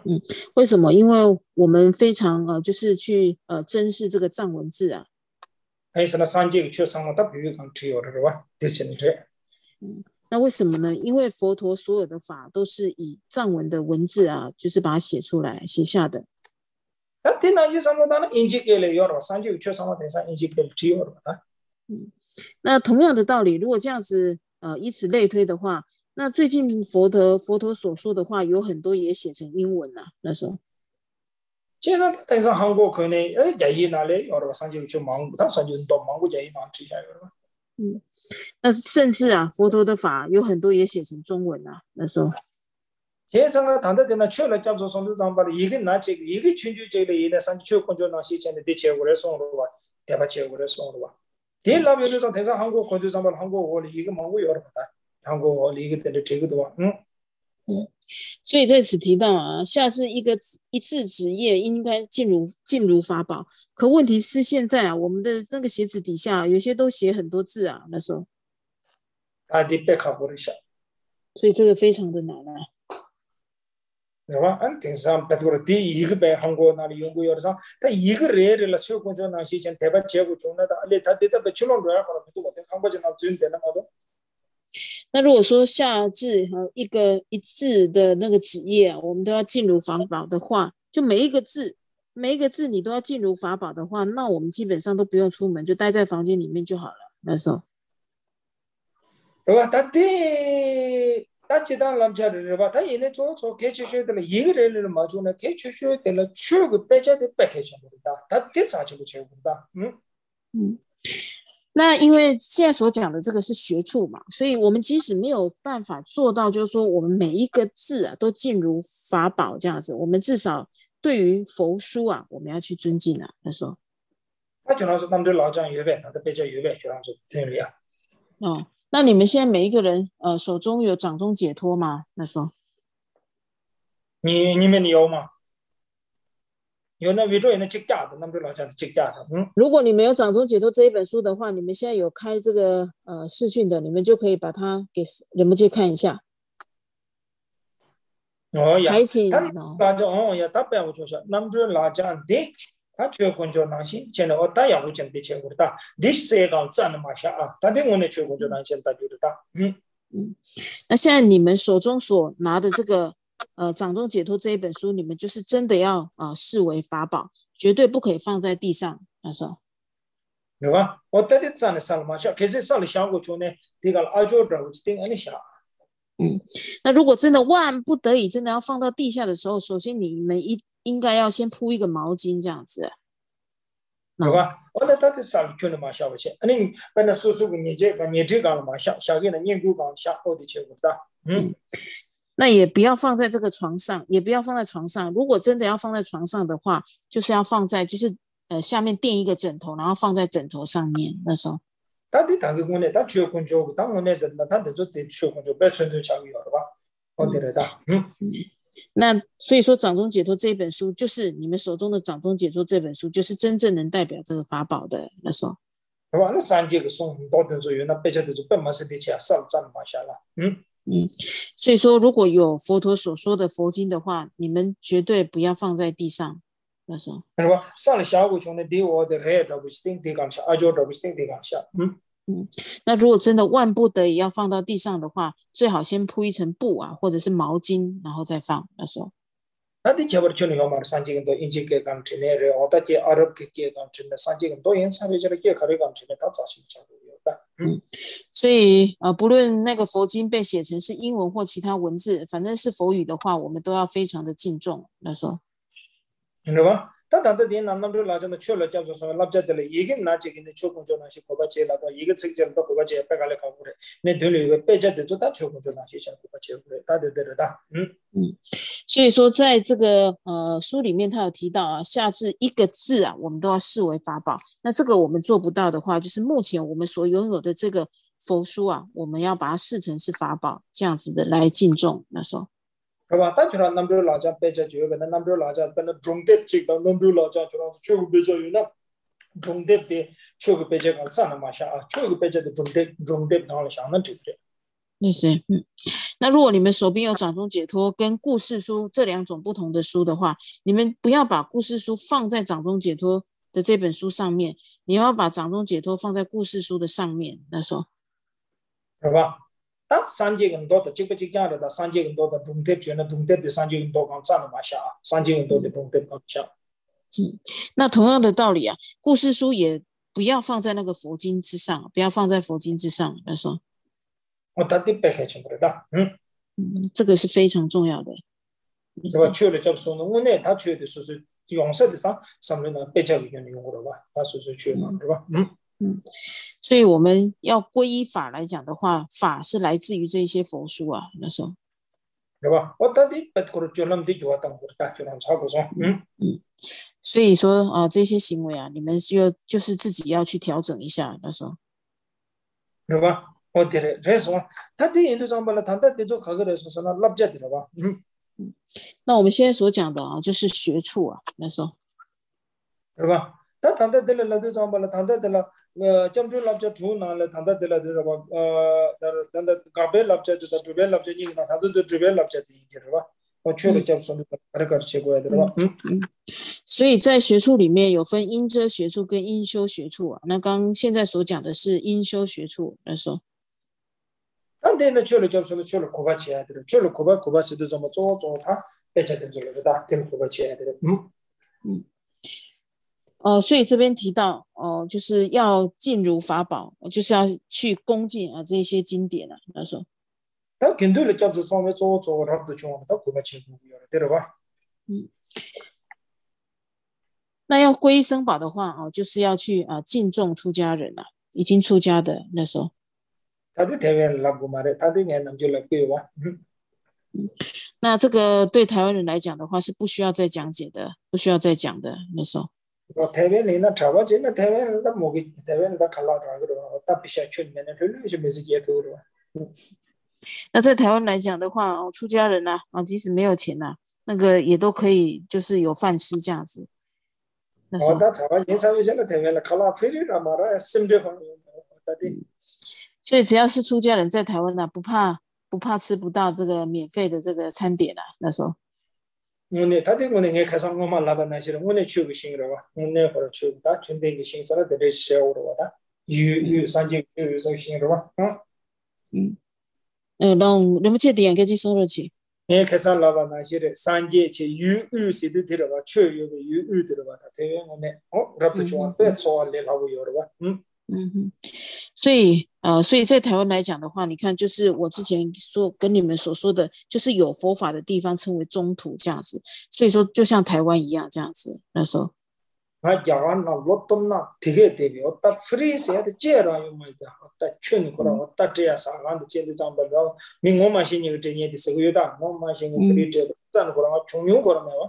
S2: 为什么？因为我们非常就是去珍视这个藏文字
S1: 还是那三界确上了他比喻讲只有的是吧？这些的。
S2: 那为什么呢？因为佛陀所有的法都是以藏文的文字啊，就是把它写出来写下的。
S1: 那天那些什么的呢？印记给了要了，三界确上了天上印记给了只有的吧？
S2: 那同样的道理，如果这样子以此类推的话，那最近佛陀所说的话有很多也写成英文啊，那时候。
S1: 接着天上韩国可能也一哪里要了三界去忙，他三界到忙过也一忙之下有了吧？
S2: 那甚至啊，佛陀的法有很多也写成中文啊，那时候。
S1: 接着呢，谈到的呢，去了叫做送的长把的一个拿这个一个群就这个一呢，三去工作那些钱的切过来送了吧，对吧？切过来送了吧。第二边就说台上韩国工作上把韩国我的一个忙过要了吧？韩国我的一个的这个的吧，
S2: 所以在此提到啊，下是一字纸页应该尽如法宝，可问题是现在啊，我们的那个鞋子底下有些都写很多字啊，那时候。
S1: 他的别考过一下，
S2: 所以这个非常的难啊。
S1: 对吧？电视上别说了，第一个被韩国那里用过要的上，他一个人了，小工作那些钱台把结果中了的，他对他被去了乱好了，不多，韩国就那准备那么多。
S2: 那如果说下至一字的那个纸页啊，我们都要尽如法宝的话，就每一个字你都要尽如法宝的话，那我们基本上都不用出门，就待在房间里面就好了。那时候，
S1: 对吧？他接单làm cha rồi吧？他现在做开车学的了，一个人了嘛，就呢开车学的了，全个白家的白开车的，他这咋就不学不的？
S2: 那因为现在所讲的这个是学处嘛，所以我们即使没有办法做到，就是说我们每一个字啊都尽如法宝这样子，我们至少对于佛书啊，我们要去尊敬啊。那时候，
S1: 他就那是他们这老讲粤语，他的白家粤语就那是听了呀。
S2: 那你们现在每一个人手中有掌中解脱吗？那时候，
S1: 你们有吗？有那为着人的积家的，他们这老讲的积家的，
S2: 如果你没有掌中解脱这一本书的话，你们现在有开这个视讯的，你们就可以把它给人们去看一下。
S1: 哦呀，
S2: 开启
S1: 他老讲哦呀，他不要就是，他们这老讲的，他缺工作那些，现在我大也会讲的钱我的，这世界赚了嘛下啊，他的我呢缺工作那些他就的大，
S2: 那现在你们手中所拿的这个掌中解脱这一本书，你们就是真的要视为法宝，绝对不可以放在地上。那时候，
S1: 对吧？我到底赚了啥了嘛下，可是上了下过去呢，这个阿舅的我就定安尼下。
S2: 那如果真的万不得已真的要放到地下的时候，首先你们应该要先铺一个毛巾这样子，
S1: 对吧？我那到底啥了去了嘛下不去？你把那叔叔给你这讲了嘛下给那研究讲下好的结果的，
S2: 那也不要放在这个床上，也不要放在床上。如果真的要放在床上的话，就是要放在下面垫一个枕头，然后放在枕头上面。那时候。
S1: 他的大概我呢，他缺工作，当我呢的那他那就得缺工作，别存头下个月了吧？我得了的，
S2: 那所以说，掌中解脱这一本书，就是你们手中的掌中解脱这本书，就是真正能代表这个法宝的。那时候，
S1: 对吧？那三节个送到等左右，那别家都是本马是的钱，少占了嘛下了，
S2: 所以说，如果有佛陀所说的佛经的话，你们绝对不要放在地上。那时候，
S1: 是吧？上了下过去呢，对我的人都不是定地讲下，阿舅都不是定地讲下，
S2: 那如果真的万不得已要放到地上的话，最好先铺一层布啊，或者是毛巾，然后再放。那时候，
S1: 那你结果就你要嘛，三节个都印记给讲成呢，然后大家阿拉给讲成呢，三节个都因参与这个给考虑讲成呢，他早些讲的有的，
S2: 所以不论那个佛经被写成是英文或其他文字，反正是佛语的话，我们都要非常的敬重。那时候。
S1: 对吧？他当的电脑那边老讲的缺了，叫做什么？老讲的了，一个拿这个呢，缺工作那些国家接了个，一个这个到国家接，别个来搞过来，那对了一个别家的做他缺工作那些钱国家接过来，他得了的，
S2: 所以说，在这个书里面，他有提到啊，下至一个字啊，我们都要视为法宝。那这个我们做不到的话，就是目前我们所拥有的这个佛书啊，我们要把它视成是法宝，这样子的来敬重。那时候。
S1: 是吧？但就让南州老家别家就有个南州老家本来重点这个南州老家就让全国别家有那重点的全国别家讲占了嘛下啊，全国别家的重点拿了想那对不对？
S2: 那如果你们手边有掌中解脱跟故事书这两种不同的书的话，你们不要把故事书放在掌中解脱的这本书上面，你要把掌中解脱放在故事书的上面，那时候，
S1: 是吧？다 산지 근도도 직직직야다 산지 근도도 중대 주는 중대 대 산지 근도 강산을 마셔 산지 근도도 중대 강샤
S2: 那同样的道理啊，故事书也不要放在那个佛经之上，不要放在佛经之上，那时候，
S1: 어떻게 백해진 거다.
S2: 这个是非常重要的。
S1: 제가 취를 접수는 운에 다 취에 수수 용서돼서 삼는 배적이 용어로 봐. 다 수수 취만 봐.
S2: 所以我们要皈依法来讲的话，法是来自于这些佛书啊，那时候，
S1: 对吧？어떻게 배고를 줄럼 뒤좋았던 거다. 줄럼 사고서.
S2: 所以说啊，这些行为啊，你们就是自己要去调整一下，那时候，
S1: 对吧？어디래? 그래서 다들 인도 장발을 단다 대조 가거래서서는 납자들어 봐.
S2: 那我们现在所讲的啊，就是学处啊，那时候，
S1: 对吧？다 단다 들을 나도 장발을 단다 들라 점주 납자 주나를 단다 들라 들어 봐. 단다 가베 납자도 주베 납자니 나 다도 주베 납자도 이제로 봐. 我去了教授那个结果的吧。
S2: 所以在学处里面有分因遮学处跟因修学处啊。那刚现在所讲的是因修学处，那时候。
S1: 안데는 줄을 접수는 줄을 고바치 해야 돼요. 줄을 고바치도 좀 쪼쪼다 배치된 줄로다. 된 고바치 해야 돼요.
S2: 所以这边提到就是要敬如法宝，就是要去恭敬啊这些经典啊，那时候。
S1: 다 근들을 접수 소매 쪼쪼라도 좀 더 고바치 해야 돼요.
S2: 那要皈依僧宝的话就是要去敬重出家人啊，已经出家的那时候。
S1: 다들 대회를 하고 말해. 다들 내 남자를 빼와.
S2: 那这个对台湾人来讲的话是不需要再讲解的，不需要再讲的那时候。
S1: 대회는 잡아지는 대회는 다 뭐기 대회는 다 갈라라 그러. 다 비싸 춘면은 별로 좀 메시지에 들어.
S2: 那在台湾来讲的话出家人即使没有钱那个也都可以，就是有饭吃这样子。那时候。
S1: 다 잡아 인사회전의 대회를 갈라 필요라 말아. 심대하는 다들.
S2: 所以只要是出家人在台湾不怕吃不到这个免费的这个餐点那时候。
S1: 오늘 다들 오늘 가상 뭐만 라바나시는 오늘 추구 신이라고 오늘 바로 추다 준비의 신사라 데레시오로 와다 유 산지 유성 신이라고
S2: 넌 너무 제대로 얘기 좀 해주지.
S1: 예 가상 라바나시를 산지 제 유유시도 들어가 추유 유유 들어가 대회 오늘 라부터 좋아 배초알레 하고 여러와
S2: 所以在台湾来讲的话，你看，就是我之前跟你们所说的，就是有佛法的地方称为中土这样子。所以说，就像台湾一样这样子。那时候，
S1: 야간나 로또나 되게 되게 어따 프리스야 제라요 말이야. 어따 춘거라 어따 제야사 간도 제도 잠발로 민고마신이 그때에 있어 요다 뭐마신이 그리제 짠 거라 중요 거라 뭐.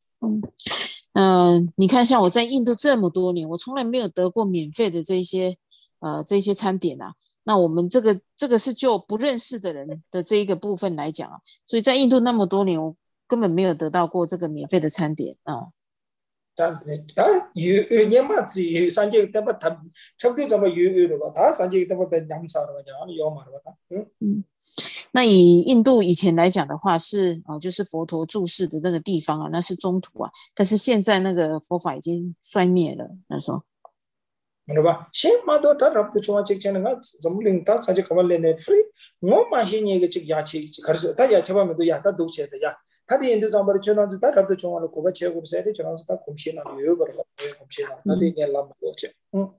S2: 你看，像我在印度这么多年，我从来没有得过免费的这些餐点啊。那我们这个是就不认识的人的这一个部分来讲啊，所以在印度那么多年，我根本没有得到过这个免费的餐点啊。
S1: 다 유유년마지 산지 때부터 다 처음부터 좀 유유로 다 산지 때부터 양사로 그냥 요마로 다.
S2: 那以印度以前来讲的话是就是佛陀住世的那个地方那是中土啊，但是现在那个佛法已经衰灭了那时候。
S1: 그러봐 심마도 다 rab도 좋아 직전에 좀링 다 사지 가발레네 프리 뭐 마신이 이게 즉 야치 가르쳐 다 야쳐봐면도 야다 도체다 야 다들 인도 잠바를 전화도 다 rab도 좋아하는 고바 제고 세대 전화도 다 곰시나 요요 거라 곰시나 다들 이게 라마도체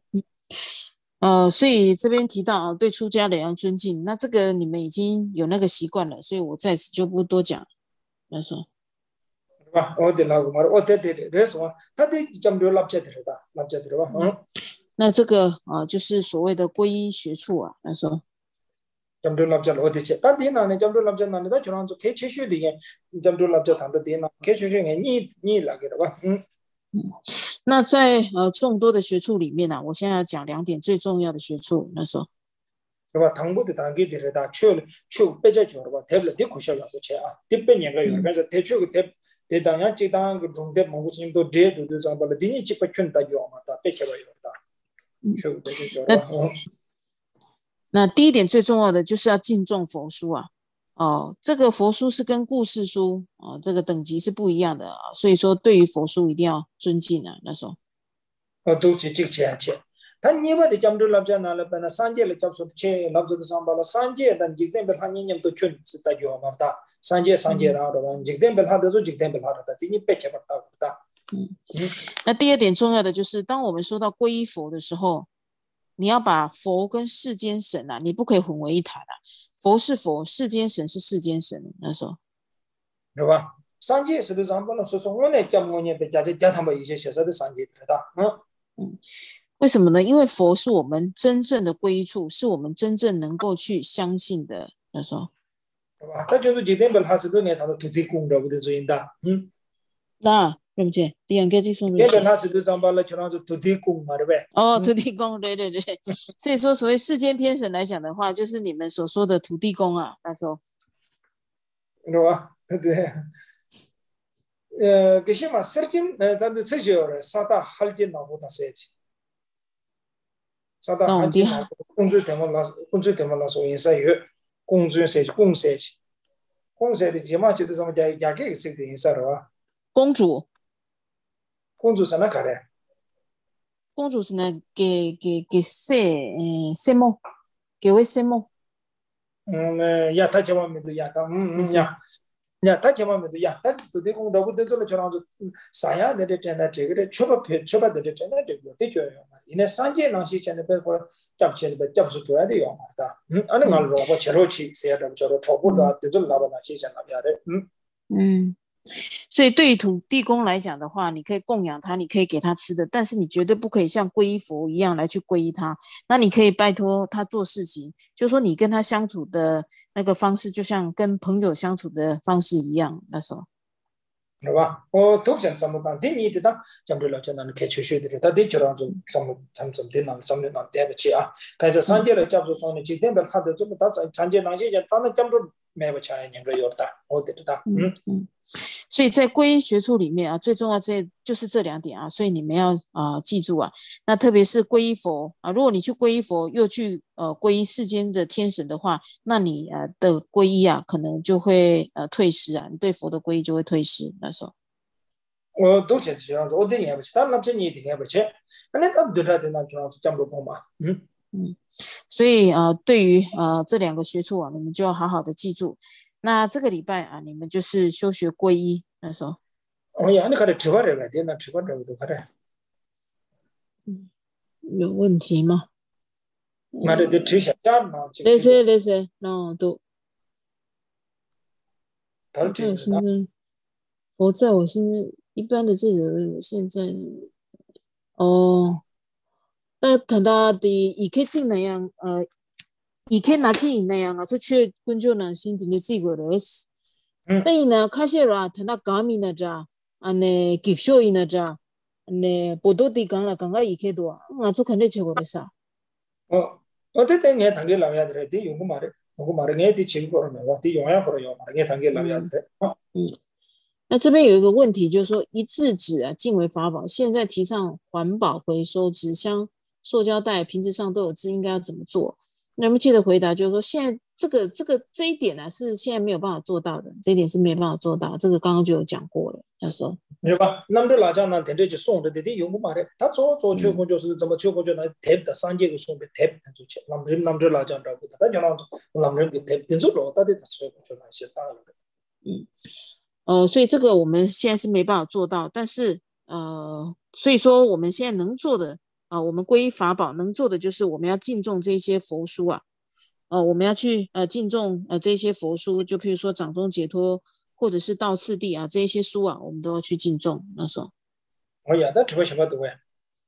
S2: 所以这边提到对出家人要尊敬，那这个你们已经有那个习惯了，所以我在此就不多讲。那说，
S1: 어디라고 말 어디들 그래서 다들 좀 랍자들다 랍자들어.
S2: 那这个就是所谓的皈依学处啊，那时候。
S1: 점점 랍자 어디지? 다디나네 점점 랍자 나네다 저런서 개체슈리게 점점 랍자 단다디나 개체슈게 니 라게라 봐.
S2: 那在众多的学处里面我现在要讲2点最重要的学处，那时候。
S1: 그봐 당부도 단계들에다 추 빼져 줘 봐. 대블 디쿠셔라고 쳐. 디빼냐가 요. 그래서 대추 대당야 지당 그 중대 먹으심도 대도도 잡을 디니 찍고 춘다 요. 맞다. 빼켜 봐요.
S2: 那第一点最重要的就是要敬重佛书啊。这个佛书是跟故事书这个等级是不一样的所以说对于佛书一定要尊敬啊。那时候
S1: 都是这些钱。他你们的讲究老家拿了，本来三届了，叫说钱，老子的上班了三届，但今天被他年都全是在用嘛的，三届然后的话，今天被他的就今天被他的，今天别去把他的。
S2: 那第二点重要的就是，当我们说到皈依佛的时候，你要把佛跟世间神啊，你不可以混为一谈啊。佛是佛，世间神是世间神，那时候，
S1: 是吧？三界是的，上班了，说我呢讲我呢，被家他们一些学生的三界的，
S2: 为什么呢？因为佛是我们真正的归处，是我们真正能够去相信的。那时候，
S1: 是吧？那就是今天本他是多年他的土地公的，不得注意的，
S2: 那对不起，第二个技术。
S1: 今天本他是多上班了，就让是土地公嘛，对不对？
S2: 哦，土地公，对对对。所以说，所谓世间天神来讲的话，就是你们所说的土地公啊，那时候，
S1: 是吧？对。그 시마 서긴 단도 체조를 사다 할진 나보다 세지 사다 할진 나보 공주 때문에 인사요 공주 세지 공세지 공세지 지마치도 좀 야게 있을 때 인사로 公主是哪个的？
S2: 公主是呢，给什么？给为什么？
S1: 呀，他前面的呀，呀。야, 다 제마면도 야, 다 도대 공 로봇들 저랑 사야 되게 되나 되게 초밥 되게 되나 되게 되죠. 이내 산제 낭시 전에 배고 잡치는 배 잡수 줘야 돼요. 맞다. 아니 말로 뭐 저렇지 세야도 저로 초보다 되줄 나바나 시잖아. 야래.
S2: 所以对于土地公来讲的话，你可以供养他，你可以给他吃的，但是你绝对不可以像皈依佛一样来去皈依他。那你可以拜托他做事情，就是说你跟他相处的那个方式，就像跟朋友相处的方式一样。那时候，
S1: 是吧？독전 삼모단 되니다 잠들어 저는 개최슈들이 다 되죠라 좀 삼좀 되나 삼년 되버지 아. 그래서 산제를 잡고 손에 지대별 하도 좀다 잔제 낭시제 다는 잠도 매버 차야 년 거였다. 어디다.
S2: 所以在皈依学处里面啊，最重要就是这两点啊，所以你们要记住啊。那特别是皈依佛啊，如果你去皈依佛，又去皈依世间的天神的话，那你的皈依啊，可能就会退失啊，你对佛的皈依就会退失。那时候，
S1: 都是这样子，我等也不去，但那这你也不去，那他对他的那就讲不通嘛，
S2: 所以对于这两个学处啊，你们就要好好的记住。那这个礼拜啊，你们就是修学皈依。那时候，
S1: 呀，你看这吃饭这个，点那吃饭这个都看着，
S2: 有问题吗？
S1: 那这吃下家呢？
S2: 那些，那都。佛在我现在一般的日子，现在那谈到的以可以进那样以可以拿进那样啊，就去工作呢，心底的这个的是。但是呢，开始了谈到革命那着，那技术那着，那不多的讲了，刚刚以可多，就肯定结果的啥。
S1: 对对，你谈给老爷子的，用过嘛的，你的情况没有，的用呀或者用嘛，你谈给老爷子的。
S2: 那这边有一个问题，就是说一字纸啊，尽为法宝。现在提倡环保回收，纸箱、塑胶袋、瓶子上都有字，应该要怎么做？那么记得回答就是说，现在这一点呢，是现在没有办法做到的，这一点是没有办法做到。这个刚刚就有讲过了，那时候。
S1: 是吧？那么这老家呢，天天就送的，用过嘛的，他做缺工就是怎么缺工就拿贴的三节个送的贴的就去，那么这老家照顾的，他就让我们给贴，定住了，到底他缺工就拿些大
S2: 的。所以这个我们现在是没办法做到，但是所以说我们现在能做的我们皈依法宝能做的就是我们要敬重这些佛书啊，我们要去敬重这些佛书，就譬如说掌中解脱或者是道次第啊这些书啊，我们都要去敬重。那时候，
S1: 那这个什么读呀？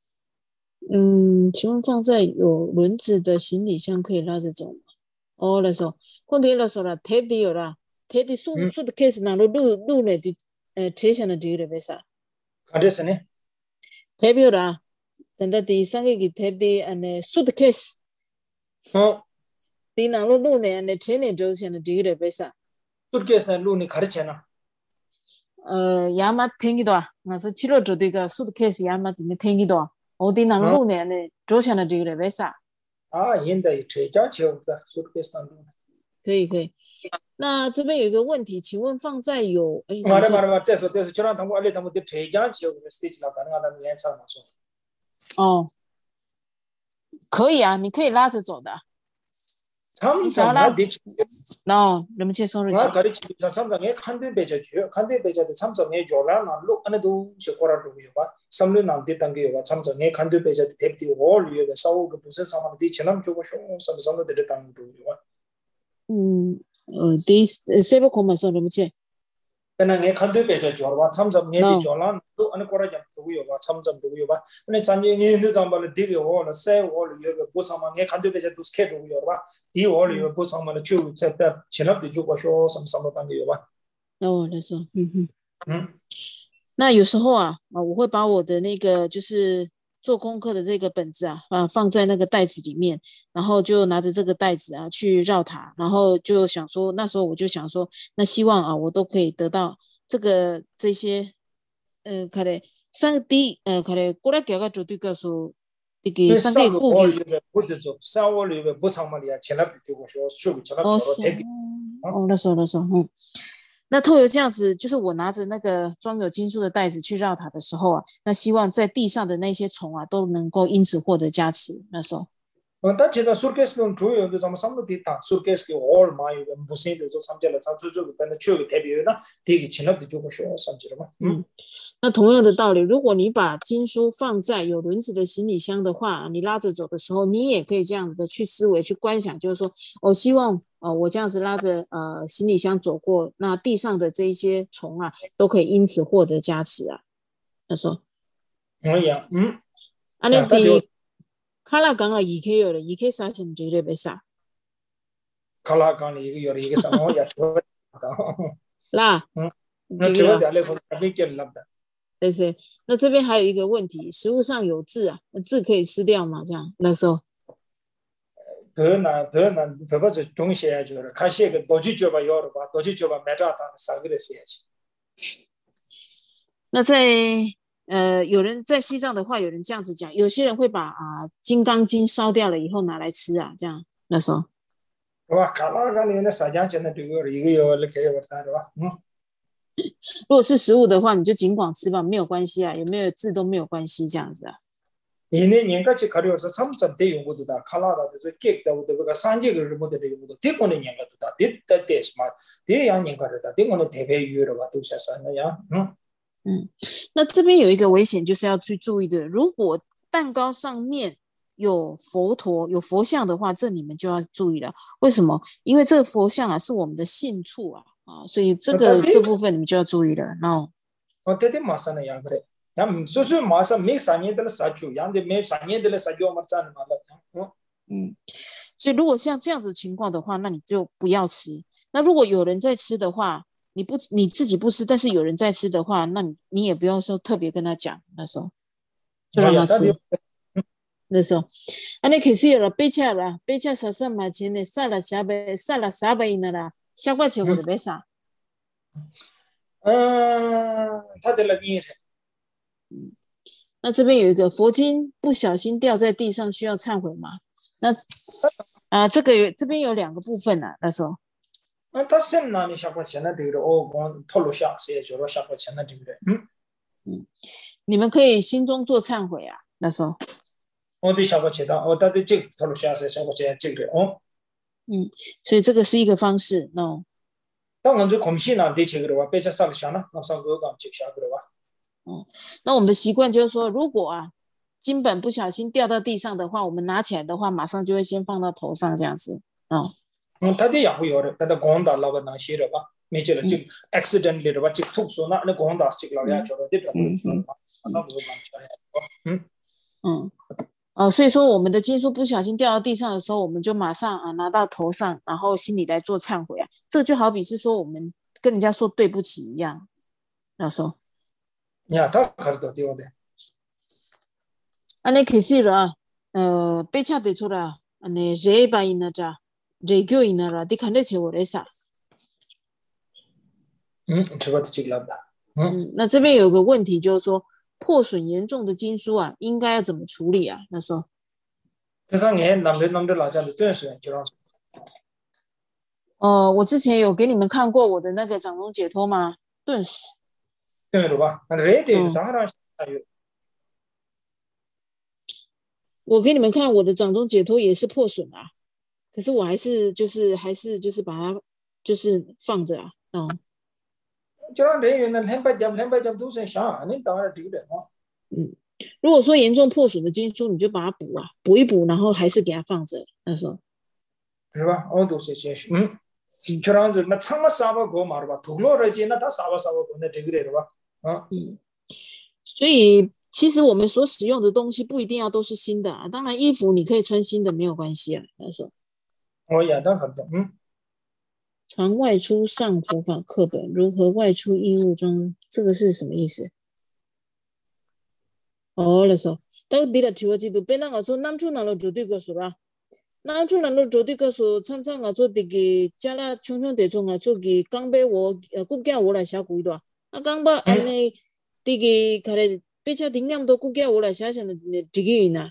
S2: 请问放在有轮子的行李箱可以拉着走吗？那时候，问题那时候了，贴的有啦。贴的suitcase那路内的贴上的丢了为啥？
S1: 看这是呢？
S2: 贴表啦，等到第三个给贴的suitcase，第那路内的贴呢就上的丢了为啥
S1: ？suitcase那路内看得见呐？
S2: 야마 탱기도아, 그래서 치료 저디가 suitcase 야마 딩 탱기도아, 어디 나路内的就上的丢了为啥？
S1: 现在车架就的 suitcase那路。
S2: 可以。那这边有一个问题，请问放在有
S1: 马上，这说就让他们阿里他们的车架就 stage 了，他那个联想嘛说。
S2: 哦，可以啊，你可以拉着走的啊。你想要
S1: 참자
S2: 拉，
S1: 나 대치
S2: no，人们接收日
S1: 나
S2: 期。
S1: 가르치 비자 참자에 칸데 베자 주 칸데 베자데 참자에 졸라나 로 안에도 시코라로 요바 삼르 남데 단계 요바 참자에 칸데 베자데 뎁티 올 요바 사오 그 부서 상황이 지남 주고 쇼 삼삼도 데 단도 요바
S2: 第세부 코마서人们接
S1: 그냥 칸데 베자 졸바 참자에 디
S2: no
S1: 졸란 또 안에 코라자 두고 요바 참자 두고 요바 근데 잔je 인도 잠발 디게 올 세올 요바 부상에 칸데 베자 두 스케도 요바 디올 요바 부상만 추 쳇다 지납도 주고 쇼 삼삼도 단계 요바
S2: 那我来说，
S1: 嗯
S2: 那有时候啊，我会把我的那个就是做功课的这个本子放在那个袋子里面，然后就拿着这个袋子去绕塔，然后就想说，那时候我就想说，那希望我都可以得到这些可能3D可能过来给个绝对告诉这个三个顾虑
S1: 3월不长嘛的前来就我说去前来
S2: 哦
S1: 做了太给
S2: 那时候那透过这样子，就是我拿着那个装有经书的袋子去绕塔的时候那希望在地上的那些虫都能够因此获得加持。那时候，
S1: 다 제가 수르케스는 주요도 좀 삼도 뒤다 수르케스기 올 마이 무슨도 좀 삼절을 자주주고 근데 추억이 대비나 되게 지납도 주고 쇼 삼절만
S2: 那同样的道理，如果你把经书放在有轮子的行李箱的话，你拉着走的时候，你也可以这样的去思维、去观想，就是说，我希望我这样子拉着行李箱走过，那地上的这一些虫都可以因此获得加持他说，
S1: 뭐야
S2: 那第卡拉讲了2K有了2K啥行绝对别啥，
S1: 卡拉讲一个有一个什么呀？
S2: 啦，
S1: 那这个来说没见了的。
S2: 对对，那这边还有一个问题，食物上有字字可以吃掉吗？这样那时候。
S1: 그거 좀 해야죠. 가시에 그 도지 줘봐 열어봐. 도지 줘봐 매자다 사기를 써야지.
S2: 那在有人在西藏的话，有人这样子讲，有些人会把金刚经烧掉了以后拿来吃这样那时候。
S1: 와 가라가는 사장전에 되고 이거 이렇게 왔다 와.
S2: 如果是食物的话，你就尽管吃吧，没有关系有没有字都没有关系，这样子
S1: 이내 년까지 가려서 삼삼대 용도다 칼라라도 깨다고 그가 산지를 못 되는 용도 대권의 년가도다 됐다 됐마 대양 년가다 대권의 대배 유로 와도 샤사나야
S2: 那这边有一个危险就是要去注意的，如果蛋糕上面有佛陀有佛像的话，这你们就要注意了。为什么？因为这个佛像是我们的信处所以这部分你们就要注意了。
S1: 대대 마사나야 그래. 야 소소 마사 미 상예들 사주 양데 미 상예들 사주 말자는 말라.
S2: 所以如果像这样子情况的话，那你就不要吃。那如果有人在吃的话，你自己不吃，但是有人在吃的话，那你也不用说特别跟他讲，那时候就让他吃。那时候，那可是有了背起了，背起3毛钱的，杀了300的啦，下块钱我都没杀。
S1: 他的了你。
S2: 那这边有一个佛经不小心掉在地上，需要忏悔吗？那这边有2个部分那时候。
S1: 他sem那你下块钱的这个光透露下谁就说下块钱的这个
S2: 你们可以心中做忏悔那时候。
S1: 我对下块钱的他的这个透露下谁下块钱这个
S2: 所以这个是一个方式
S1: 当然就空心呢对这个的话别再上了想了那上个刚就下个的话
S2: 那我们的习惯就是说，如果经本不小心掉到地上的话，我们拿起来的话，马上就会先放到头上这样子。
S1: 他的养护有的，他的光打那个能写的吧？没记了，就 accidentally 的吧，就突出那光打这个老两脚的，这个那不
S2: 所以说我们的经书不小心掉到地上的时候，我们就马上拿到头上，然后心里来做忏悔这就好比是说我们跟人家说对不起一样。那时候。
S1: 야, 다 가르쳐 되어대.
S2: 아니 계시라 빼차대 줘라. 아니 제바이나자 제교이나라 디칸데 제월에사.
S1: 저것도 찍랍다.
S2: 那这边有个问题就是说破损严重的经书应该要怎么处理那时候
S1: 세상에 남들 라자를 떼었어요.
S2: 我之前有给你们看过我的那个掌中解脱吗？顿时
S1: 봐. 레디 다 하나 아유.
S2: 我给你们看我的掌中解脱也是破损啊，可是我还是把它就是放着啊，
S1: 저런 레이는 햄바잠 두세 샤 아니 따라 되게
S2: 如果说严重破损的经书，你就把它补啊，补一补，然后还是给它放着。那时候，
S1: 그래 봐. 어두세 제시. 저런 저 창마 싸바 고 말아 봐. 도로르지나 다 싸바 근데 되게 봐.
S2: 所以其实我们所使用的东西不一定要都是新的啊，当然衣服你可以穿新的没有关系啊。那时候，
S1: 呀，那好的，
S2: 常外出上佛法课本，如何外出义务中，这个是什么意思？那时候，到底了提我记住，别那个说南出南路绝对个数啦，南出南路绝对个数，常常啊做这个加了穷穷得中啊做个刚被我国家我来下鬼的，刚把安内这个看来被下定量都国家我来下想的这个呢。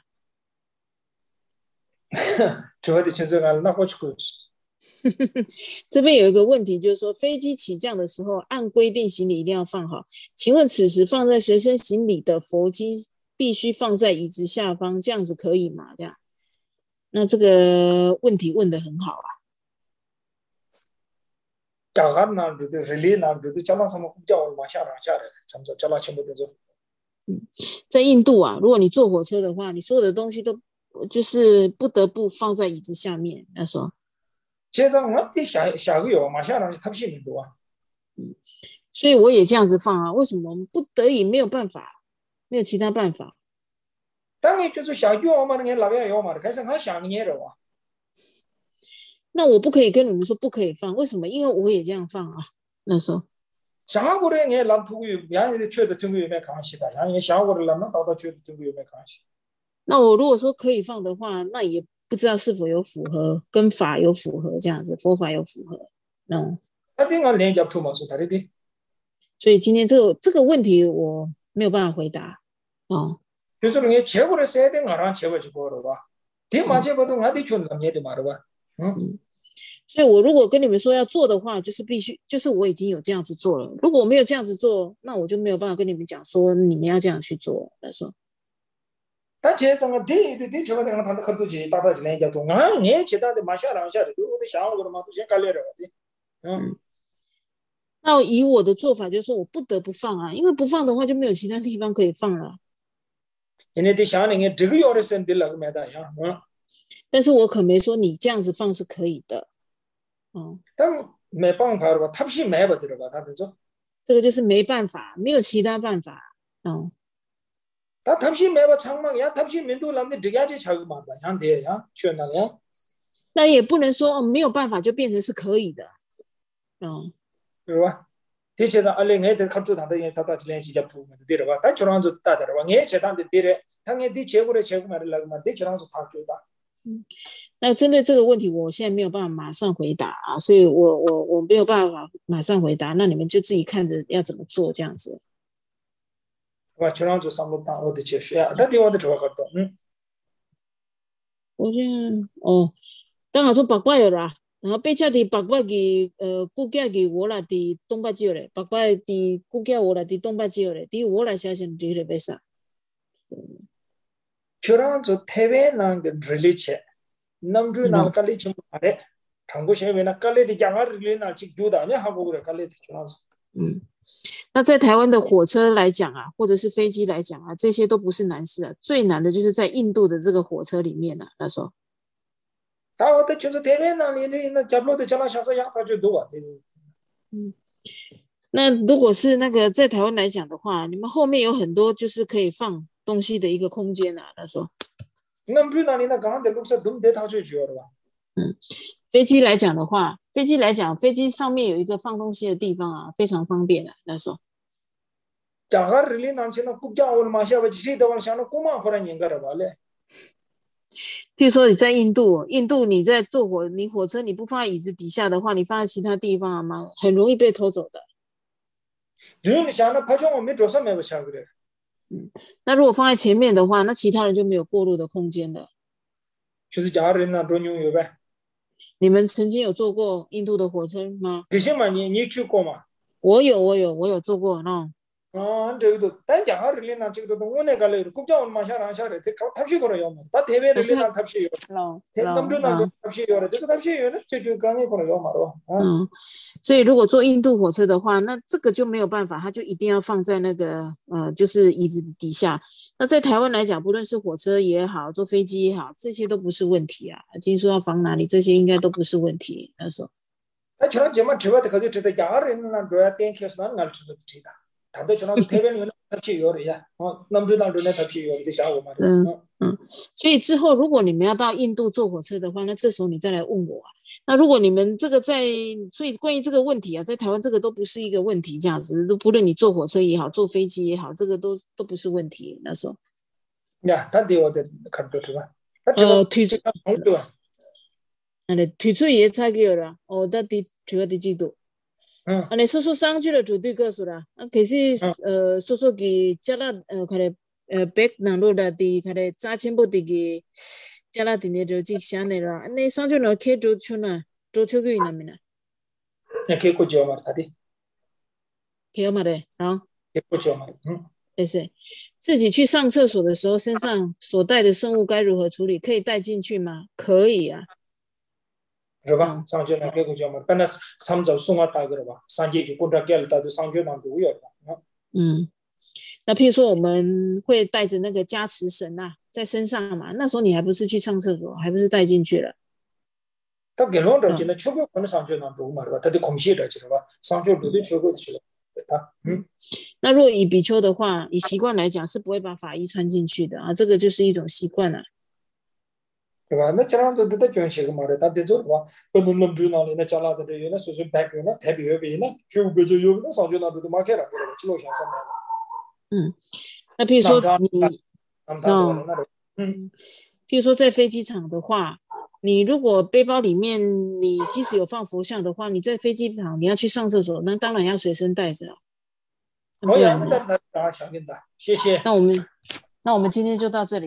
S1: 저한테 전화가 나고 싶고
S2: 这边有一个问题，就是说飞机起降的时候，按规定行李一定要放好。请问此时放在随身行李的佛经必须放在椅子下方，这样子可以吗？这样，那这个问题问得很好啊。在印度啊，如果你坐火车的话，你所有的东西都就是不得不放在椅子下面。那时候。所以我也这样子放啊，为什么我们不得已没有办法，没有其他办法？那我不可以跟你们说不可以放，为什么？因为我也这样放啊。那时候。那我如果说可以放的话，那也不知道是否有符合跟法有符合这样子，佛法有符合。所以今天这个问题我没有办法回答。所以我如果跟你们说要做的话，就是必须，就是我已经有这样子做了。如果我没有这样子做，那我就没有办法跟你们讲说你们要这样去做。那时候。
S1: 但这种的这个地方他的很多去大起来叫做你其他的马下的我的想我的嘛都先干了的。
S2: 那以我的做法就是说我不得不放啊，因为不放的话就没有其他地方可以放了。但是我可没说你这样子放是可以的。
S1: 但没办法了，他不是没办法了，他不做。
S2: 这个就是没办法，没有其他办法。
S1: 他不是没办法长嘛呀，他不是民都人的这样就差个嘛的，样的呀，选那个。
S2: 那也不能说没有办法就变成是可以的。
S1: 是吧？的确是阿里我的看到他的他到这联系就不嘛，对吧？他就让就打的了，我这当的对的，他我的结果嘛的了嘛，的确让是他做的。
S2: 那针对这个问题，我现在没有办法马上回答啊，所以我没有办法马上回答，那你们就自己看着要怎么做这样子。
S1: 我就让就上不当我的解释呀，他对我的这个好多，
S2: 我就当然说八卦有啦，然后被恰的八卦给国家给我来的东北就嘞，八卦的国家我来的东北就嘞，的我来想想这个为啥？
S1: 就让就台湾那个日历切，南州那个历切嘛的，韩国这边那个历的讲话日历那就旧的，你韩国的个历的就那是。
S2: 那在台湾的火车来讲啊，或者是飞机来讲啊，这些都不是难事啊。最难的就是在印度的这个火车里面啊，那时候。
S1: 我的就是台湾那里的那假如的叫那小时样，他就多啊。
S2: 那如果是那个在台湾来讲的话，你们后面有很多就是可以放东西的一个空间啊，那时候。
S1: 那不是那里那刚的路上都没他就去了吧？
S2: 飞机来讲的话，飞机上面有一个放东西的地方啊，非常方便啊，那时候。譬如说你在印度你在坐你火车你不放在椅子底下的话，你放在其他地方嘛，很容易被偷走的。那如果放在前面的话，那其他人就没有过路的空间了。
S1: 就是家人那都有呗。
S2: 你们曾经有坐过印度的火车吗？
S1: 你去过吗？
S2: 我有坐过那种。
S1: 这个但讲里呢，这个我那个嘞，国家马下让下来，他他去过了要嘛，他特别的里呢，他去有，他们就那个他去有了，这个他去有了，就刚才过了要嘛，
S2: 所以如果坐印度火车的话，那这个就没有办法，它就一定要放在那个就是椅子底下。那在台湾来讲，不论是火车也好，坐飞机也好，这些都不是问题啊。金属要放哪里，这些应该都不是问题。那时候，
S1: 那저런제만집에가서知道야르는 줘야 땡겨서 날知道知道。다들 저는 대변인 답시 요리야. 남주당 눈에 답시 요리 샤고 말이야.
S2: 所以之后如果你们要到印度坐火车的话，那这时候你再来问我啊。那如果你们这个所以关于这个问题啊，在台湾这个都不是一个问题，这样子都不论你坐火车也好，坐飞机也好，这个都不是问题。那时候。
S1: 呀，他对我的看得出来。
S2: 推出，推出也差个了。到底主要的制度。아니 소소 쌍주를 주디 거수라 그래서 소소기 자라 그래 백 나로라디 그래 자친보디기 자라디네 저지 샤네라 아니 쌍주는 케조 추나 조초기 있나미나
S1: 야 케고 죠 말다디
S2: 케요 말해
S1: 케고 죠 말
S2: 是自己去上厕所的时候身上所带的生物该如何处理可以带进去吗可以啊
S1: 是吧？上去那个叫嘛，本来上周送我大个了吧，上去就工作干了，到就上去当主要了。
S2: 那譬如说我们会带着那个加持绳啊，在身上嘛，那时候你还不是去上厕所，还不是带进去了。
S1: 他给弄着，现在全部可能上去当主嘛，是吧？他的空隙了，知道吧？上去绝对全部的去了。
S2: 那如果以比丘的话，以习惯来讲是不会把法衣穿进去的啊，这个就是一种习惯啊。
S1: 对吧？那저런 도 되게 괜찮게 말해. 다 되죠. 봐. 그는 남주나는 나 잘라도 되나 소소 백이나 대비여비나 주베저 요나 상주나도 마케라. 지로 샤서.
S2: 那譬如说譬如说在飞机场的话，你如果背包里面你即使有放佛像的话，你在飞机场你要去上厕所，那当然要随身带着。
S1: 我要那个小心的，谢谢。
S2: 那我们今天就到这里。